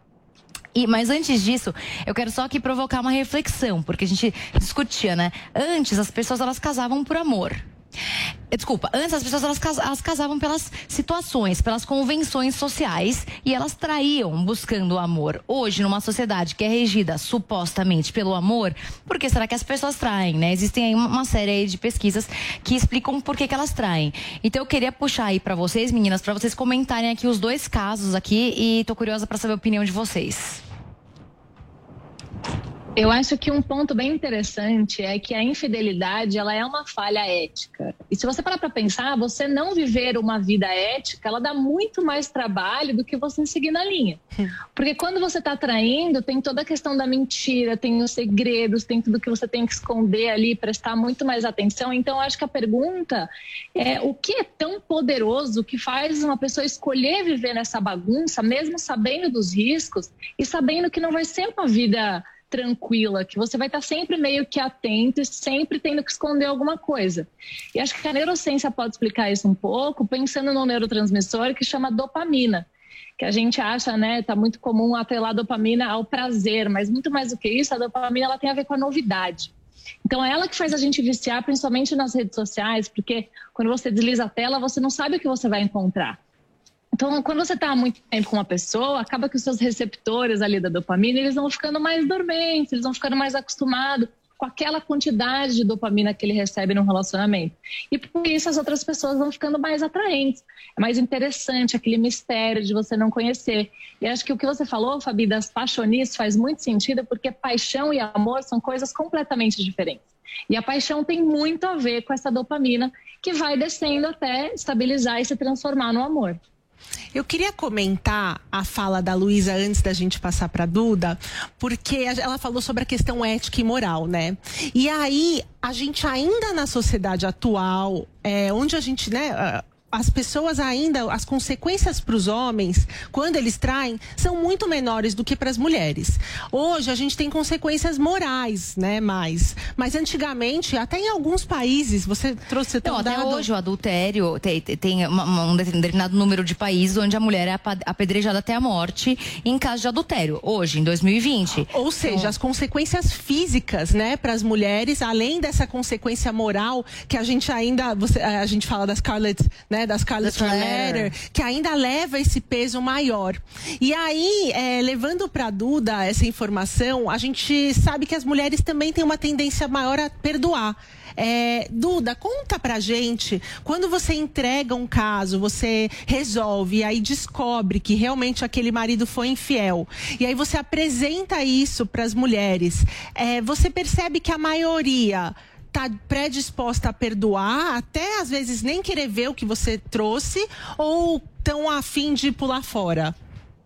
E, mas antes disso, eu quero só aqui provocar uma reflexão, porque a gente discutia, né? Antes, as pessoas, elas casavam por amor. Desculpa, antes as pessoas elas, elas casavam pelas situações, pelas convenções sociais, e elas traíam buscando o amor. Hoje, numa sociedade que é regida supostamente pelo amor, por que será que as pessoas traem, né? Existem aí uma série aí de pesquisas que explicam por que que elas traem. Então eu queria puxar aí pra vocês, meninas, pra vocês comentarem aqui os dois casos aqui, e tô curiosa pra saber a opinião de vocês. Eu acho que um ponto bem interessante é que a infidelidade, ela é uma falha ética. E se você parar para pensar, você não viver uma vida ética, ela dá muito mais trabalho do que você seguir na linha. Porque quando você está traindo, tem toda a questão da mentira, tem os segredos, tem tudo que você tem que esconder ali, prestar muito mais atenção. Então, eu acho que a pergunta é o que é tão poderoso que faz uma pessoa escolher viver nessa bagunça, mesmo sabendo dos riscos e sabendo que não vai ser uma vida tranquila, que você vai estar sempre meio que atento e sempre tendo que esconder alguma coisa. E acho que a neurociência pode explicar isso um pouco, pensando num neurotransmissor que chama dopamina, que a gente acha, né, tá muito comum atrelar a dopamina ao prazer, mas muito mais do que isso, a dopamina ela tem a ver com a novidade. Então é ela que faz a gente viciar, principalmente nas redes sociais, porque quando você desliza a tela, você não sabe o que você vai encontrar. Então, quando você está há muito tempo com uma pessoa, acaba que os seus receptores ali da dopamina, eles vão ficando mais dormentes, eles vão ficando mais acostumados com aquela quantidade de dopamina que ele recebe no relacionamento. E por isso as outras pessoas vão ficando mais atraentes. É mais interessante aquele mistério de você não conhecer. E acho que o que você falou, Fabi, das paixonices faz muito sentido, porque paixão e amor são coisas completamente diferentes. E a paixão tem muito a ver com essa dopamina que vai descendo até estabilizar e se transformar no amor. Eu queria comentar a fala da Luísa antes da gente passar para a Duda, porque ela falou sobre a questão ética e moral, né? E aí, a gente ainda na sociedade atual, é, onde a gente, né... as pessoas ainda, as consequências para os homens, quando eles traem, são muito menores do que para as mulheres. Hoje a gente tem consequências morais, né, mais. Mas antigamente, até em alguns países, você trouxe... Não, até dado... hoje o adultério, tem, tem uma, um determinado número de países onde a mulher é apedrejada até a morte em caso de adultério. Hoje, em dois mil e vinte. Ou seja, então... as consequências físicas, né, para as mulheres, além dessa consequência moral, que a gente ainda, você, a gente fala da Scarlett, né, né, das Scarlett Letter, que ainda leva esse peso maior. E aí, é, levando para a Duda essa informação, a gente sabe que as mulheres também têm uma tendência maior a perdoar. É, Duda, conta pra gente, quando você entrega um caso, você resolve e aí descobre que realmente aquele marido foi infiel, e aí você apresenta isso para as mulheres, é, você percebe que a maioria tá predisposta a perdoar, até às vezes nem querer ver o que você trouxe, ou tão a fim de pular fora?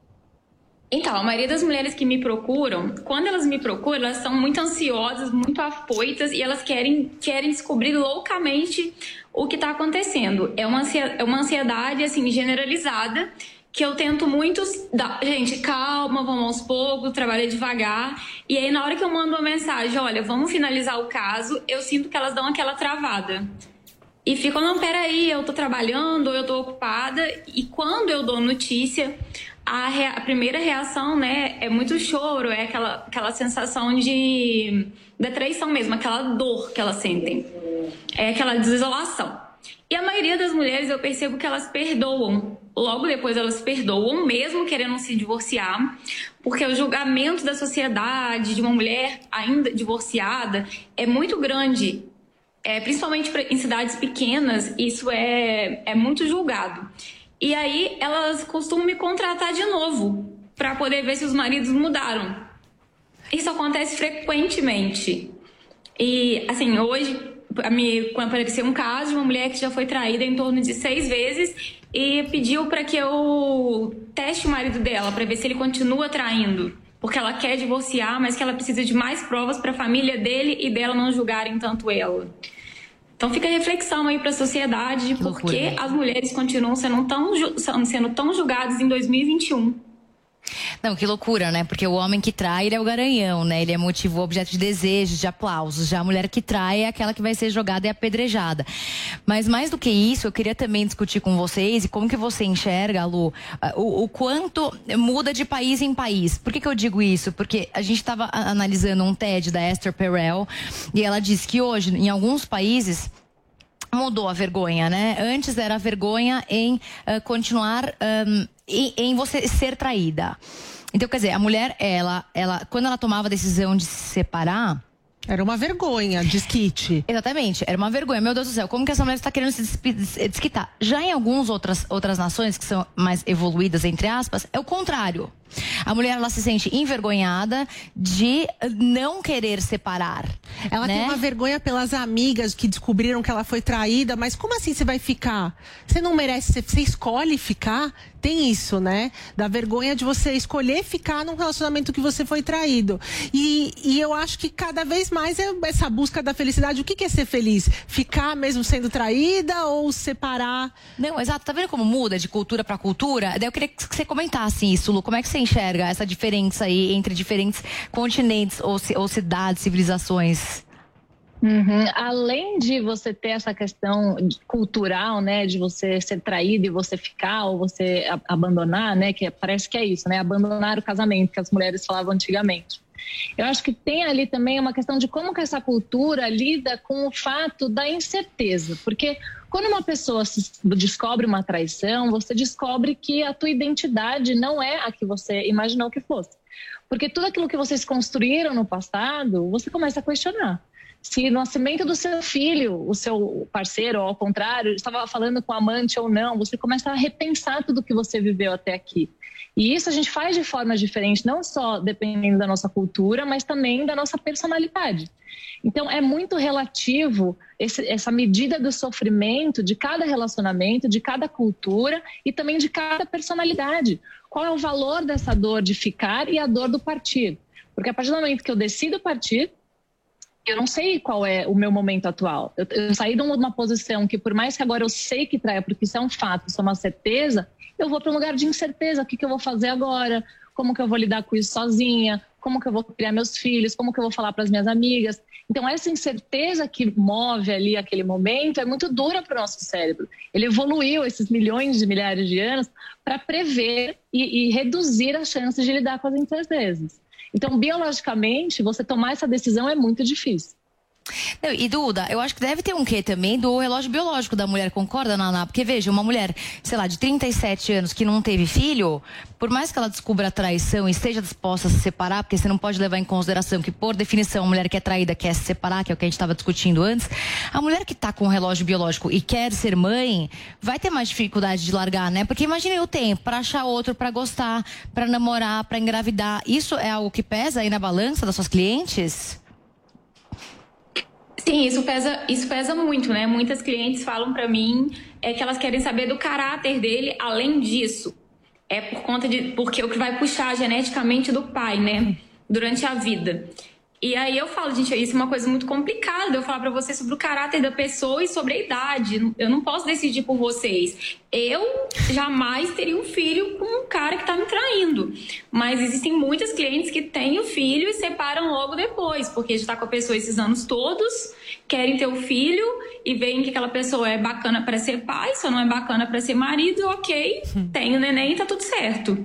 Então, a maioria das mulheres que me procuram, quando elas me procuram, elas são muito ansiosas, muito afoitas e elas querem, querem descobrir loucamente o que está acontecendo. É uma ansiedade, é uma ansiedade assim, generalizada, que eu tento muito dar, gente, calma, vamos aos poucos, trabalha devagar. E aí, na hora que eu mando uma mensagem, olha, vamos finalizar o caso, eu sinto que elas dão aquela travada. E ficam, não, peraí, eu tô trabalhando, eu tô ocupada. E quando eu dou notícia, a, rea, a primeira reação, né, é muito choro, é aquela, aquela sensação de, da traição mesmo, aquela dor que elas sentem. É aquela desolação. E a maioria das mulheres, eu percebo que elas perdoam. Logo depois elas perdoam, mesmo querendo se divorciar, porque o julgamento da sociedade de uma mulher ainda divorciada é muito grande. É, principalmente em cidades pequenas, isso é, é muito julgado. E aí elas costumam me contratar de novo para poder ver se os maridos mudaram. Isso acontece frequentemente. E assim, hoje me apareceu um caso de uma mulher que já foi traída em torno de seis vezes e pediu para que eu teste o marido dela para ver se ele continua traindo. Porque ela quer divorciar, mas que ela precisa de mais provas para a família dele e dela não julgarem tanto ela. Então fica a reflexão aí para a sociedade de por que as mulheres continuam sendo tão, sendo tão julgadas em dois mil e vinte e um. Não, que loucura, né? Porque o homem que trai, ele é o garanhão, né? Ele é motivo, objeto de desejos, de aplausos. Já a mulher que trai é aquela que vai ser jogada e apedrejada. Mas mais do que isso, eu queria também discutir com vocês e como que você enxerga, Lu, o, o quanto muda de país em país. Por que que eu digo isso? Porque a gente estava analisando um TED da Esther Perel e ela disse que hoje, em alguns países, mudou a vergonha, né? Antes era a vergonha em uh, continuar... Um, Em, em você ser traída. Então, quer dizer, a mulher, ela, ela, quando ela tomava a decisão de se separar... Era uma vergonha, desquite. Exatamente, era uma vergonha. Meu Deus do céu, como que essa mulher está querendo se desquitar? Já em algumas outras, outras nações que são mais evoluídas, entre aspas, é o contrário. A mulher, ela se sente envergonhada de não querer separar. Ela, né, tem uma vergonha pelas amigas que descobriram que ela foi traída, mas como assim você vai ficar? Você não merece, você, você escolhe ficar? Tem isso, né? Da vergonha de você escolher ficar num relacionamento que você foi traído. E, e eu acho que cada vez mais é essa busca da felicidade. O que, que é ser feliz? Ficar mesmo sendo traída ou separar? Não, exato. Tá vendo como muda de cultura pra cultura? Daí eu queria que você comentasse isso, Lu. Como é que você enxerga essa diferença aí entre diferentes continentes ou, ou cidades, civilizações? Uhum. Além de você ter essa questão cultural, né, de você ser traído e você ficar ou você abandonar, né, que parece que é isso, né, abandonar o casamento, que as mulheres falavam antigamente. Eu acho que tem ali também uma questão de como que essa cultura lida com o fato da incerteza, porque quando uma pessoa descobre uma traição, você descobre que a tua identidade não é a que você imaginou que fosse, porque tudo aquilo que vocês construíram no passado, você começa a questionar. Se no nascimento do seu filho, o seu parceiro, ou ao contrário, estava falando com o amante ou não, você começa a repensar tudo que você viveu até aqui. E isso a gente faz de formas diferentes, não só dependendo da nossa cultura, mas também da nossa personalidade. Então, é muito relativo esse, essa medida do sofrimento de cada relacionamento, de cada cultura e também de cada personalidade. Qual é o valor dessa dor de ficar e a dor do partir? Porque a partir do momento que eu decido partir, eu não sei qual é o meu momento atual. Eu, eu saí de uma posição que, por mais que agora eu sei que traia, porque isso é um fato, isso é uma certeza, eu vou para um lugar de incerteza. O que, que eu vou fazer agora? Como que eu vou lidar com isso sozinha? Como que eu vou criar meus filhos? Como que eu vou falar para as minhas amigas? Então, essa incerteza que move ali aquele momento é muito dura para o nosso cérebro. Ele evoluiu esses milhões de milhares de anos para prever e, e reduzir as chances de lidar com as incertezas. Então, biologicamente, você tomar essa decisão é muito difícil. Não, e Duda, eu acho que deve ter um quê também do relógio biológico da mulher, concorda, Naná? Porque veja, uma mulher, sei lá, de trinta e sete anos que não teve filho, por mais que ela descubra a traição e esteja disposta a se separar, porque você não pode levar em consideração que, por definição, a mulher que é traída quer se separar, que é o que a gente estava discutindo antes, a mulher que tá com o relógio biológico e quer ser mãe, vai ter mais dificuldade de largar, né? Porque imagine o tempo pra achar outro, pra gostar, pra namorar, pra engravidar. Isso é algo que pesa aí na balança das suas clientes? Sim, isso pesa, isso pesa muito, né? Muitas clientes falam pra mim é que elas querem saber do caráter dele. Além disso, é por conta de porque o que vai puxar geneticamente do pai, né? Durante a vida. E aí eu falo, gente, isso é uma coisa muito complicada. Eu falar pra vocês sobre o caráter da pessoa e sobre a idade. Eu não posso decidir por vocês. Eu jamais teria um filho com um cara que tá me traindo. Mas existem muitas clientes que têm o filho e separam logo depois, porque já tá com a pessoa esses anos todos, querem ter o filho e veem que aquela pessoa é bacana pra ser pai, só não é bacana pra ser marido, ok, tem o neném e tá tudo certo.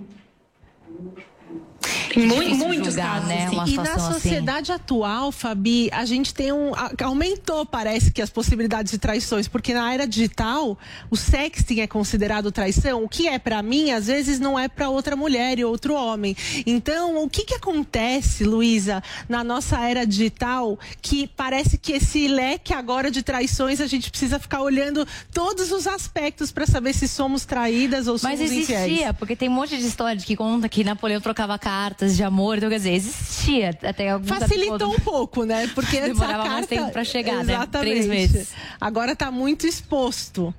Muito, muitos julgar, casos, né? assim. Uma E na situação sociedade assim. atual, Fabi, a gente tem um... Aumentou, parece que, as possibilidades de traições, porque na era digital, o sexting é considerado traição. O que é pra mim, às vezes, não é pra outra mulher e outro homem. Então, o que que acontece, Luísa, na nossa era digital, que parece que esse leque agora de traições, a gente precisa ficar olhando todos os aspectos pra saber se somos traídas ou somos Mas existia, infiéis. porque tem um monte de história de que conta que Napoleão trocava cartas de amor, então quer dizer, existia até alguns Facilitou um pouco, né? Porque antes a demorava carta... mais tempo pra chegar, Exatamente. né? Três meses. Agora tá muito exposto.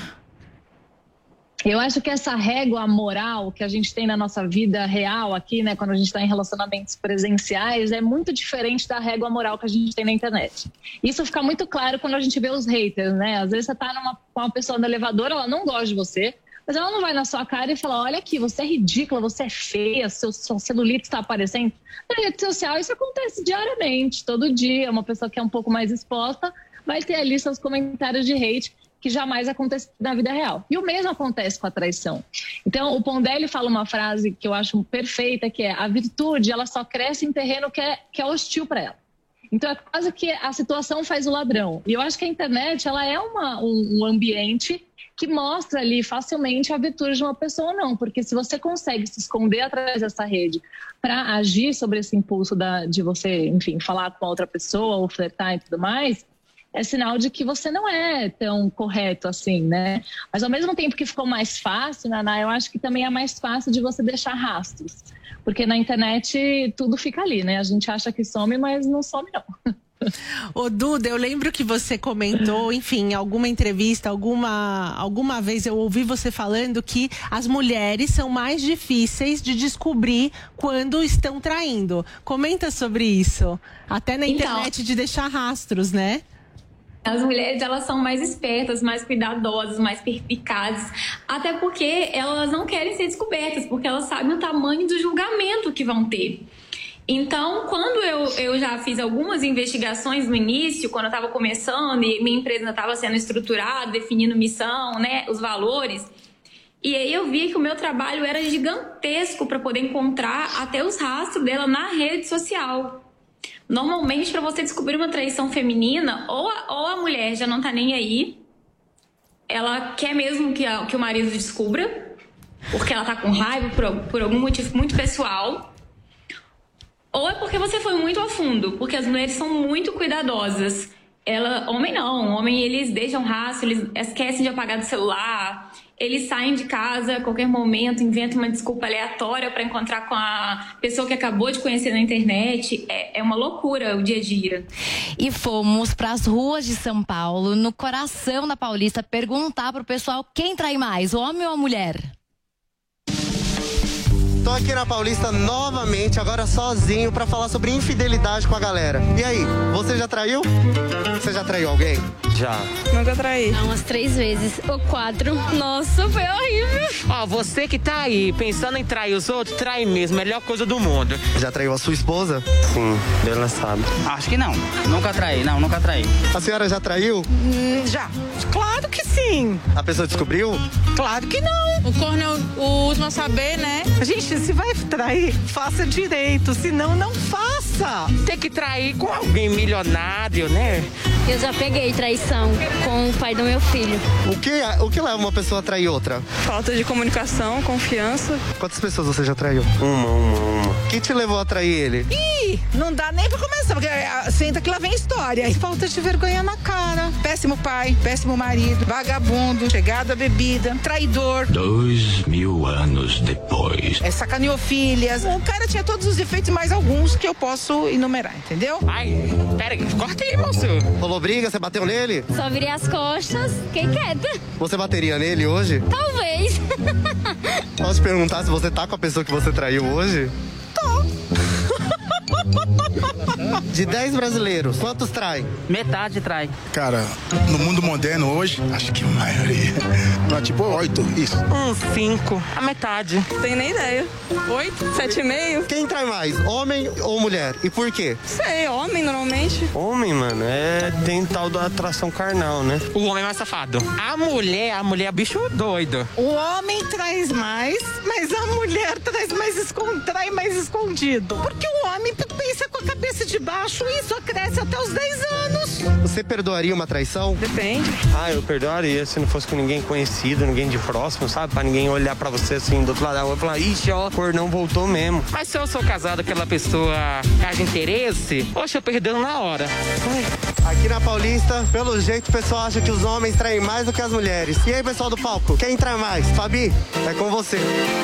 Eu acho que essa régua moral que a gente tem na nossa vida real aqui, né, quando a gente está em relacionamentos presenciais, é muito diferente da régua moral que a gente tem na internet. Isso fica muito claro quando a gente vê os haters, né? Às vezes você tá numa, com uma pessoa no elevador, ela não gosta de você, mas ela não vai na sua cara e fala, olha aqui, você é ridícula, você é feia, seu, seu celulite está aparecendo. Na rede social isso acontece diariamente, todo dia. Uma pessoa que é um pouco mais exposta vai ter ali seus comentários de hate que jamais acontece na vida real. E o mesmo acontece com a traição. Então, o Pondelli fala uma frase que eu acho perfeita, que é a virtude, ela só cresce em terreno que é, que é hostil para ela. Então, é quase que a situação faz o ladrão. E eu acho que a internet, ela é uma, um, um ambiente que mostra ali facilmente a virtude de uma pessoa ou não. Porque se você consegue se esconder atrás dessa rede para agir sobre esse impulso da, de você, enfim, falar com a outra pessoa ou flertar e tudo mais, é sinal de que você não é tão correto assim, né? Mas ao mesmo tempo que ficou mais fácil, Naná, eu acho que também é mais fácil de você deixar rastros. Porque na internet tudo fica ali, né? A gente acha que some, mas não some não. Ô Duda, eu lembro que você comentou, enfim, em alguma entrevista, alguma, alguma vez eu ouvi você falando que as mulheres são mais difíceis de descobrir quando estão traindo. Comenta sobre isso. Até na Então, internet de deixar rastros, né? As mulheres, elas são mais espertas, mais cuidadosas, mais perspicazes, até porque elas não querem ser descobertas, porque elas sabem o tamanho do julgamento que vão ter. Então, quando eu, eu já fiz algumas investigações no início, quando eu estava começando e minha empresa estava sendo estruturada, definindo missão, né, os valores, e aí eu vi que o meu trabalho era gigantesco para poder encontrar até os rastros dela na rede social. Normalmente, para você descobrir uma traição feminina, ou a, ou a mulher já não tá nem aí, ela quer mesmo que, a, que o marido descubra, porque ela tá com raiva por, por algum motivo muito pessoal, ou é porque você foi muito a fundo, porque as mulheres são muito cuidadosas. Ela, homem não, homem eles deixam rastro, eles esquecem de apagar do celular, eles saem de casa a qualquer momento, inventam uma desculpa aleatória para encontrar com a pessoa que acabou de conhecer na internet. É, é uma loucura o dia a dia. E fomos para as ruas de São Paulo, no coração da Paulista, perguntar pro pessoal quem trai mais, homem ou mulher? Tô aqui na Paulista novamente, agora sozinho, pra falar sobre infidelidade com a galera. E aí, você já traiu? Você já traiu alguém? Já. Nunca traí. Não, umas três vezes. Ou quatro. Nossa, foi horrível. Ó, você que tá aí pensando em trair os outros, trai mesmo. Melhor coisa do mundo. Já traiu a sua esposa? Sim, ela sabe. Acho que não. Nunca traí, não, nunca traí. A senhora já traiu? Hum, já. Claro que sim. A pessoa descobriu? Claro que não. O corno usa saber, né? Gente, se vai trair, faça direito. Senão, não faça. Tem que trair com alguém milionário, né? Eu já peguei traição com o pai do meu filho. O que, o que leva uma pessoa a trair outra? Falta de comunicação, confiança. Quantas pessoas você já traiu? Uma, uma, uma. O que te levou a trair ele? Ih, não dá nem pra começar, porque senta que lá vem história. Falta de vergonha na cara. Péssimo pai, péssimo marido, vagabundo, chegado à bebida, traidor. Dois mil anos depois. É sacaneou filhas. O cara tinha todos os defeitos, mais alguns que eu posso enumerar, entendeu? Ai, pera aí, corta aí, moço. Rolou briga? Você bateu nele? Só virei as costas, fiquei quieta. Você bateria nele hoje? Talvez. Posso te perguntar se você tá com a pessoa que você traiu hoje? Tô. De dez brasileiros, quantos traem? Metade trai. Cara, no mundo moderno hoje, acho que a maioria. Não, tipo oito, isso. Um cinco, a metade. Não tenho nem ideia. Oito, sete e meio. Quem trai mais, homem ou mulher? E por quê? Sei, homem normalmente. Homem, mano, é tem tal da atração carnal, né? O homem é mais safado. A mulher, a mulher é bicho doido. O homem traz mais, mas a mulher traz mais escond... trai mais escondido. Porque o homem pensa com a cabeça de baixo e só cresce até os dez anos. Você perdoaria uma traição? Depende. Ah, eu perdoaria se não fosse com ninguém conhecido, ninguém de próximo, sabe? Pra ninguém olhar pra você assim do outro lado da rua e falar, ixi, ó, o cordão voltou mesmo. Mas se eu sou casado com aquela pessoa que de interesse, poxa, eu perdoo na hora. Ai. Aqui na Paulista, pelo jeito, o pessoal acha que os homens traem mais do que as mulheres. E aí, pessoal do palco, quem trai mais? Fabi, é com você.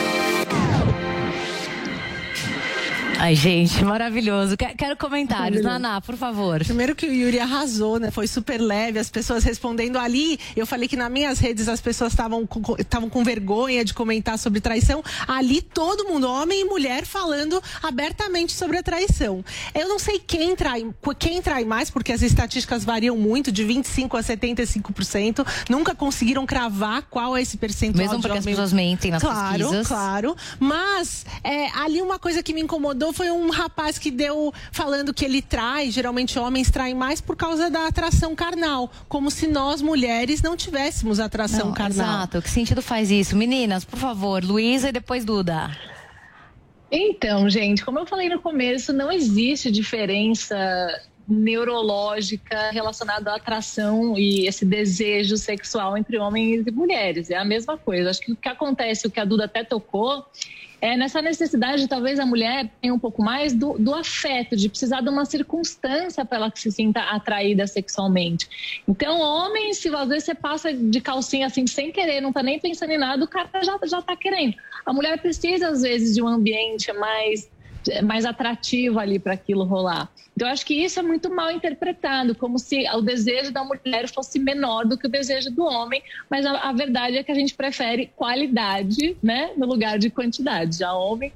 Ai, gente, maravilhoso. Quero comentários. Naná, por favor. Primeiro que o Yuri arrasou, né? Foi super leve, as pessoas respondendo ali. Eu falei que nas minhas redes as pessoas estavam com, estavam com vergonha de comentar sobre traição. Ali todo mundo, homem e mulher, falando abertamente sobre a traição. Eu não sei quem trai, quem trai mais, porque as estatísticas variam muito, de vinte e cinco por cento a setenta e cinco por cento. Nunca conseguiram cravar qual é esse percentual. Mesmo porque de as homem... pessoas mentem nas claro, pesquisas. Claro, claro. Mas é, ali uma coisa que me incomodou foi um rapaz que deu falando que ele trai, geralmente homens traem mais por causa da atração carnal, como se nós mulheres não tivéssemos atração não, carnal. Exato, que sentido faz isso? Meninas, por favor, Luísa e depois Duda. Então, gente, como eu falei no começo, não existe diferença neurológica relacionada à atração e esse desejo sexual entre homens e mulheres. É a mesma coisa. Acho que o que acontece, o que a Duda até tocou, é nessa necessidade, talvez a mulher tenha um pouco mais do, do afeto, de precisar de uma circunstância para ela que se sinta atraída sexualmente. Então, homem, se às vezes você passa de calcinha assim, sem querer, não tá nem pensando em nada, o cara já, já tá querendo. A mulher precisa, às vezes, de um ambiente mais, mais atrativo ali para aquilo rolar. Então, eu acho que isso é muito mal interpretado, como se o desejo da mulher fosse menor do que o desejo do homem, mas a, a verdade é que a gente prefere qualidade, né, no lugar de quantidade. Já homem...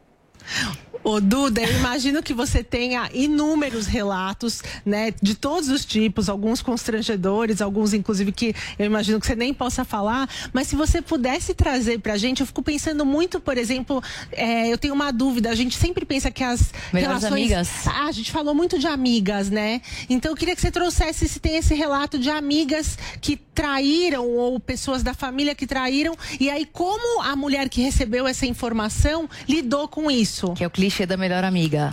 Ô, Duda, eu imagino que você tenha inúmeros relatos, né, de todos os tipos, alguns constrangedores, alguns inclusive que eu imagino que você nem possa falar, mas se você pudesse trazer pra gente, eu fico pensando muito, por exemplo, é, eu tenho uma dúvida, a gente sempre pensa que as melhores relações... amigas. Ah, a gente falou muito de amigas, né? Então eu queria que você trouxesse se tem esse relato de amigas que traíram ou pessoas da família que traíram, e aí como a mulher que recebeu essa informação lidou com isso? Que é o clichê da melhor amiga.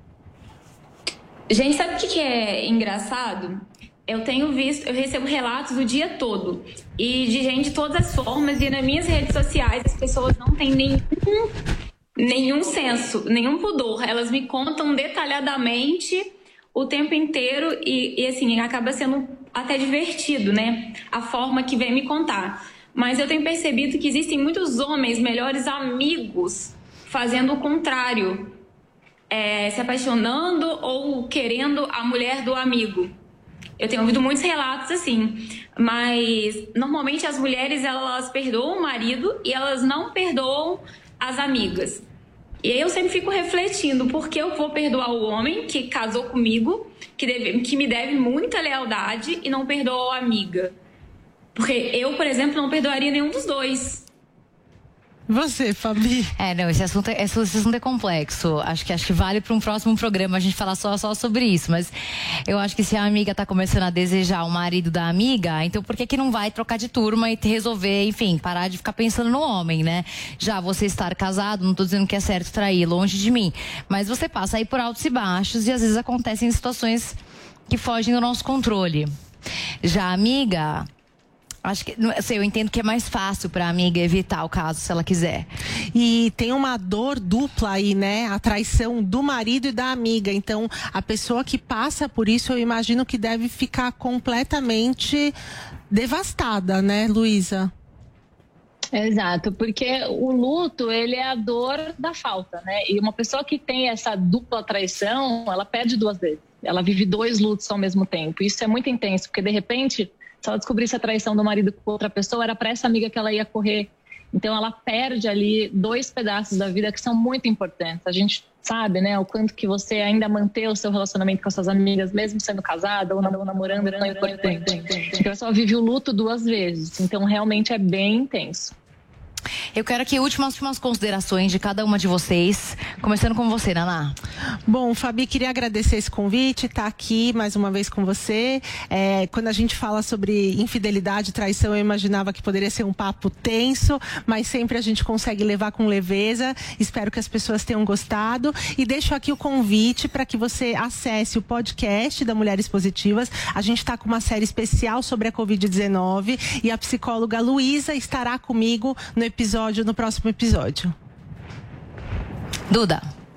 Gente, sabe o que é engraçado? Eu tenho visto, eu recebo relatos o dia todo. E de gente de todas as formas. E nas minhas redes sociais as pessoas não têm nenhum, nenhum senso, nenhum pudor. Elas me contam detalhadamente o tempo inteiro. E, e assim, acaba sendo até divertido, né? A forma que vem me contar. Mas eu tenho percebido que existem muitos homens, melhores amigos, fazendo o contrário. É, se apaixonando ou querendo a mulher do amigo. Eu tenho ouvido muitos relatos assim, mas normalmente as mulheres elas perdoam o marido e elas não perdoam as amigas. E aí eu sempre fico refletindo, por que eu vou perdoar o homem que casou comigo, que, deve, que me deve muita lealdade, e não perdoa a amiga? Porque eu, por exemplo, não perdoaria nenhum dos dois. Você, Fabi? É, não, esse assunto, esse assunto é complexo. Acho que, acho que vale para um próximo programa a gente falar só, só sobre isso. Mas eu acho que se a amiga tá começando a desejar o marido da amiga, então por que que não vai trocar de turma e resolver, enfim, parar de ficar pensando no homem, né? Já você estar casado, não tô dizendo que é certo trair, longe de mim. Mas você passa aí por altos e baixos e às vezes acontecem situações que fogem do nosso controle. Já a amiga... Acho que, assim, eu entendo que é mais fácil para a amiga evitar o caso, se ela quiser. E tem uma dor dupla aí, né? A traição do marido e da amiga. Então, a pessoa que passa por isso, eu imagino que deve ficar completamente devastada, né, Luísa? Exato, porque o luto, ele é a dor da falta, né? E uma pessoa que tem essa dupla traição, ela perde duas vezes. Ela vive dois lutos ao mesmo tempo. Isso é muito intenso, porque de repente... Se ela descobrisse a traição do marido com outra pessoa, era para essa amiga que ela ia correr. Então, ela perde ali dois pedaços da vida que são muito importantes. A gente sabe, né, o quanto que você ainda manter o seu relacionamento com as suas amigas, mesmo sendo casada ou namorando, é tão importante. Porque a pessoa vive o luto duas vezes. Então, realmente é bem intenso. Eu quero aqui últimas, últimas considerações de cada uma de vocês, começando com você, Naná. Bom, Fabi, queria agradecer esse convite, estar aqui mais uma vez com você. É, quando a gente fala sobre infidelidade e traição, eu imaginava que poderia ser um papo tenso, mas sempre a gente consegue levar com leveza. Espero que as pessoas tenham gostado e deixo aqui o convite para que você acesse o podcast da Mulheres Positivas. A gente está com uma série especial sobre a covid dezenove e a psicóloga Luísa estará comigo no episódio, no próximo episódio. Duda.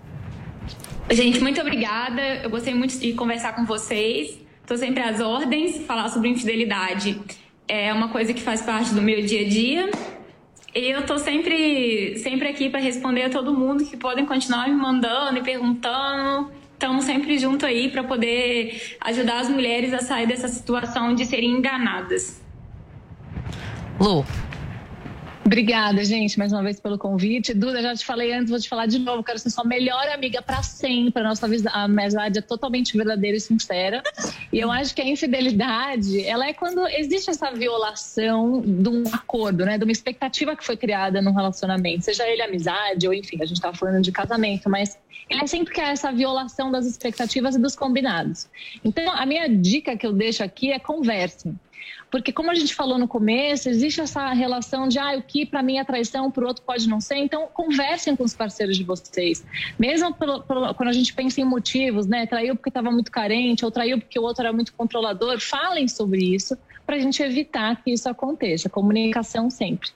Gente, muito obrigada. Eu gostei muito de conversar com vocês. Estou sempre às ordens. Falar sobre infidelidade é uma coisa que faz parte do meu dia a dia. E eu estou sempre, sempre aqui para responder a todo mundo que podem continuar me mandando e perguntando. Estamos sempre juntos aí para poder ajudar as mulheres a sair dessa situação de serem enganadas. Lu. Obrigada, gente, mais uma vez pelo convite. Duda, já te falei antes, vou te falar de novo. Quero ser sua melhor amiga para sempre. A nossa amizade é totalmente verdadeira e sincera. E eu acho que a infidelidade, ela é quando existe essa violação de um acordo, né? De uma expectativa que foi criada num relacionamento. Seja ele amizade ou, enfim, a gente tá falando de casamento, mas ele é sempre que há essa violação das expectativas e dos combinados. Então, a minha dica que eu deixo aqui é conversem. Porque, como a gente falou no começo, existe essa relação de ah, o que para mim é traição, para o outro pode não ser. Então, conversem com os parceiros de vocês. Mesmo pelo, pelo, quando a gente pensa em motivos, né? Traiu porque estava muito carente ou traiu porque o outro era muito controlador. Falem sobre isso para a gente evitar que isso aconteça. Comunicação sempre.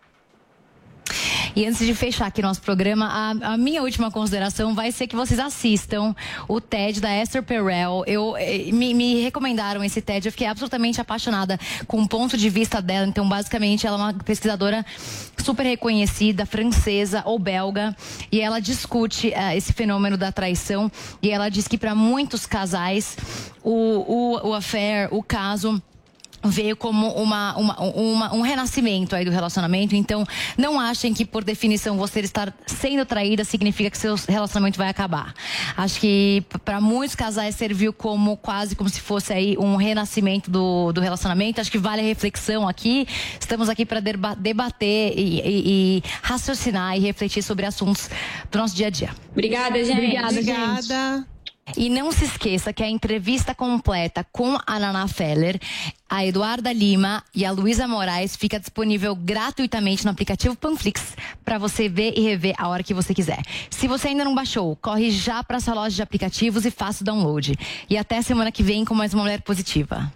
E antes de fechar aqui nosso programa, a, a minha última consideração vai ser que vocês assistam o TED da Esther Perel. Eu, me, me recomendaram esse TED, eu fiquei absolutamente apaixonada com o ponto de vista dela. Então, basicamente, ela é uma pesquisadora super reconhecida, francesa ou belga, e ela discute uh, esse fenômeno da traição. E ela diz que para muitos casais, o, o, o affair, o caso... veio como uma, uma, uma, um renascimento aí do relacionamento. Então, não achem que, por definição, você estar sendo traída significa que seu relacionamento vai acabar. Acho que, para muitos casais, serviu como quase como se fosse aí um renascimento do, do relacionamento. Acho que vale a reflexão aqui. Estamos aqui para debater e, e, e raciocinar e refletir sobre assuntos do nosso dia a dia. Obrigada, gente. Obrigada, Obrigada. E não se esqueça que a entrevista completa com a Naná Feller, a Eduarda Lima e a Luísa Moraes fica disponível gratuitamente no aplicativo Panflix para você ver e rever a hora que você quiser. Se você ainda não baixou, corre já para essa loja de aplicativos e faça o download. E até semana que vem com mais uma Mulher Positiva.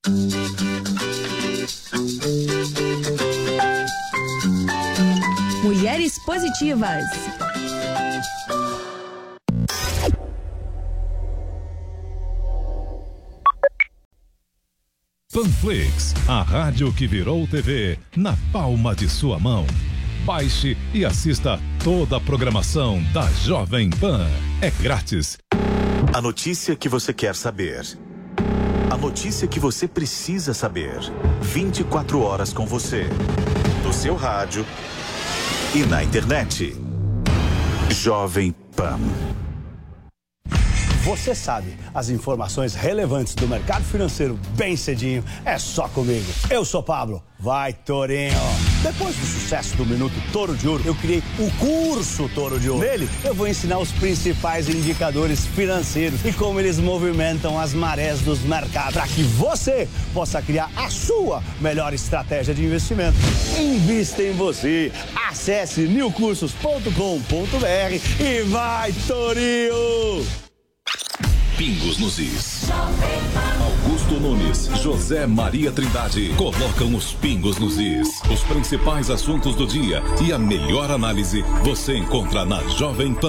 Mulheres Positivas. Panflix, a rádio que virou T V na palma de sua mão. Baixe e assista toda a programação da Jovem Pan. É grátis. A notícia que você quer saber. A notícia que você precisa saber. vinte e quatro horas com você. No seu rádio e na internet. Jovem Pan. Você sabe, as informações relevantes do mercado financeiro bem cedinho é só comigo. Eu sou Pablo. Vai, Torinho! Depois do sucesso do Minuto Toro de Ouro, eu criei o curso Toro de Ouro. Nele, eu vou ensinar os principais indicadores financeiros e como eles movimentam as marés dos mercados, para que você possa criar a sua melhor estratégia de investimento. Invista em você. Acesse mil cursos ponto com ponto b r e vai, Torinho! Pingos nos is. Augusto Nunes, José Maria Trindade colocam os pingos nos is. Os principais assuntos do dia e a melhor análise você encontra na Jovem Pan.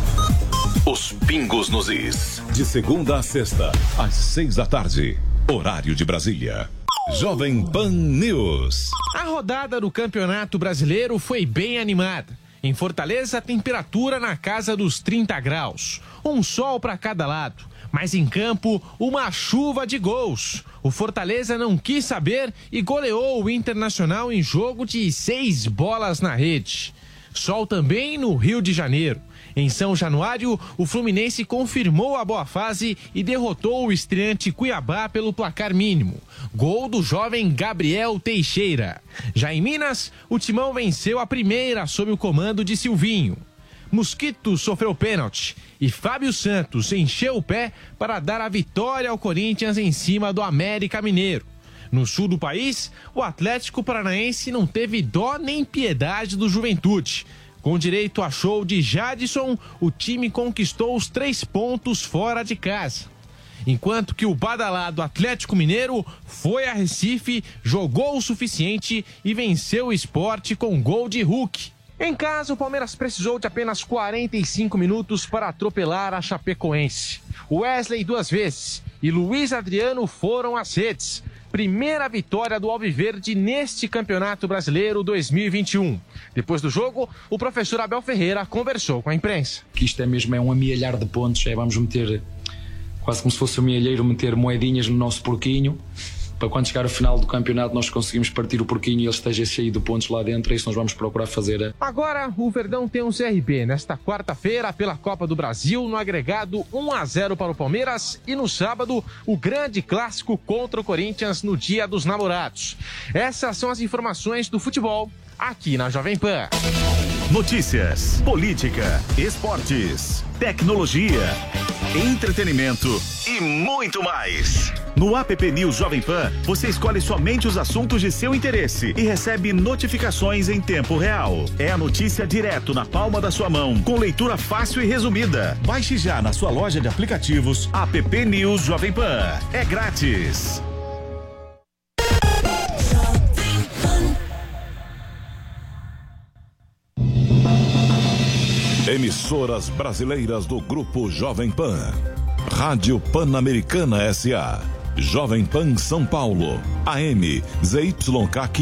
Os pingos nos is. De segunda a sexta, às seis da tarde. Horário de Brasília. Jovem Pan News. A rodada do Campeonato Brasileiro foi bem animada. Em Fortaleza, a temperatura na casa dos trinta graus. Um sol para cada lado. Mas em campo, uma chuva de gols. O Fortaleza não quis saber e goleou o Internacional em jogo de seis bolas na rede. Sol também no Rio de Janeiro. Em São Januário, o Fluminense confirmou a boa fase e derrotou o estreante Cuiabá pelo placar mínimo. Gol do jovem Gabriel Teixeira. Já em Minas, o Timão venceu a primeira sob o comando de Silvinho. Mosquito sofreu pênalti e Fábio Santos encheu o pé para dar a vitória ao Corinthians em cima do América Mineiro. No sul do país, o Atlético Paranaense não teve dó nem piedade do Juventude. Com direito a show de Jadson, o time conquistou os três pontos fora de casa. Enquanto que o badalado Atlético Mineiro foi a Recife, jogou o suficiente e venceu o Sport com gol de Hulk. Em casa, o Palmeiras precisou de apenas quarenta e cinco minutos para atropelar a Chapecoense. Wesley duas vezes e Luiz Adriano foram às redes. Primeira vitória do Alviverde neste Campeonato Brasileiro dois mil e vinte e um. Depois do jogo, o professor Abel Ferreira conversou com a imprensa. Que isto é mesmo é um amealhar de pontos, é vamos meter, quase como se fosse um amealheiro, meter moedinhas no nosso porquinho, para quando chegar ao final do campeonato nós conseguimos partir o porquinho e ele esteja cheio de pontos lá dentro, é isso que nós vamos procurar fazer. Agora, o Verdão tem um C R B nesta quarta-feira pela Copa do Brasil, no agregado um a zero para o Palmeiras e no sábado, o grande clássico contra o Corinthians no Dia dos Namorados. Essas são as informações do futebol aqui na Jovem Pan. Notícias, política, esportes, tecnologia, entretenimento e muito mais. No app News Jovem Pan, você escolhe somente os assuntos de seu interesse e recebe notificações em tempo real. É a notícia direto na palma da sua mão, com leitura fácil e resumida. Baixe já na sua loja de aplicativos app News Jovem Pan. É grátis. Emissoras brasileiras do Grupo Jovem Pan. Rádio Pan-Americana S A. Jovem Pan São Paulo. A M Z Y K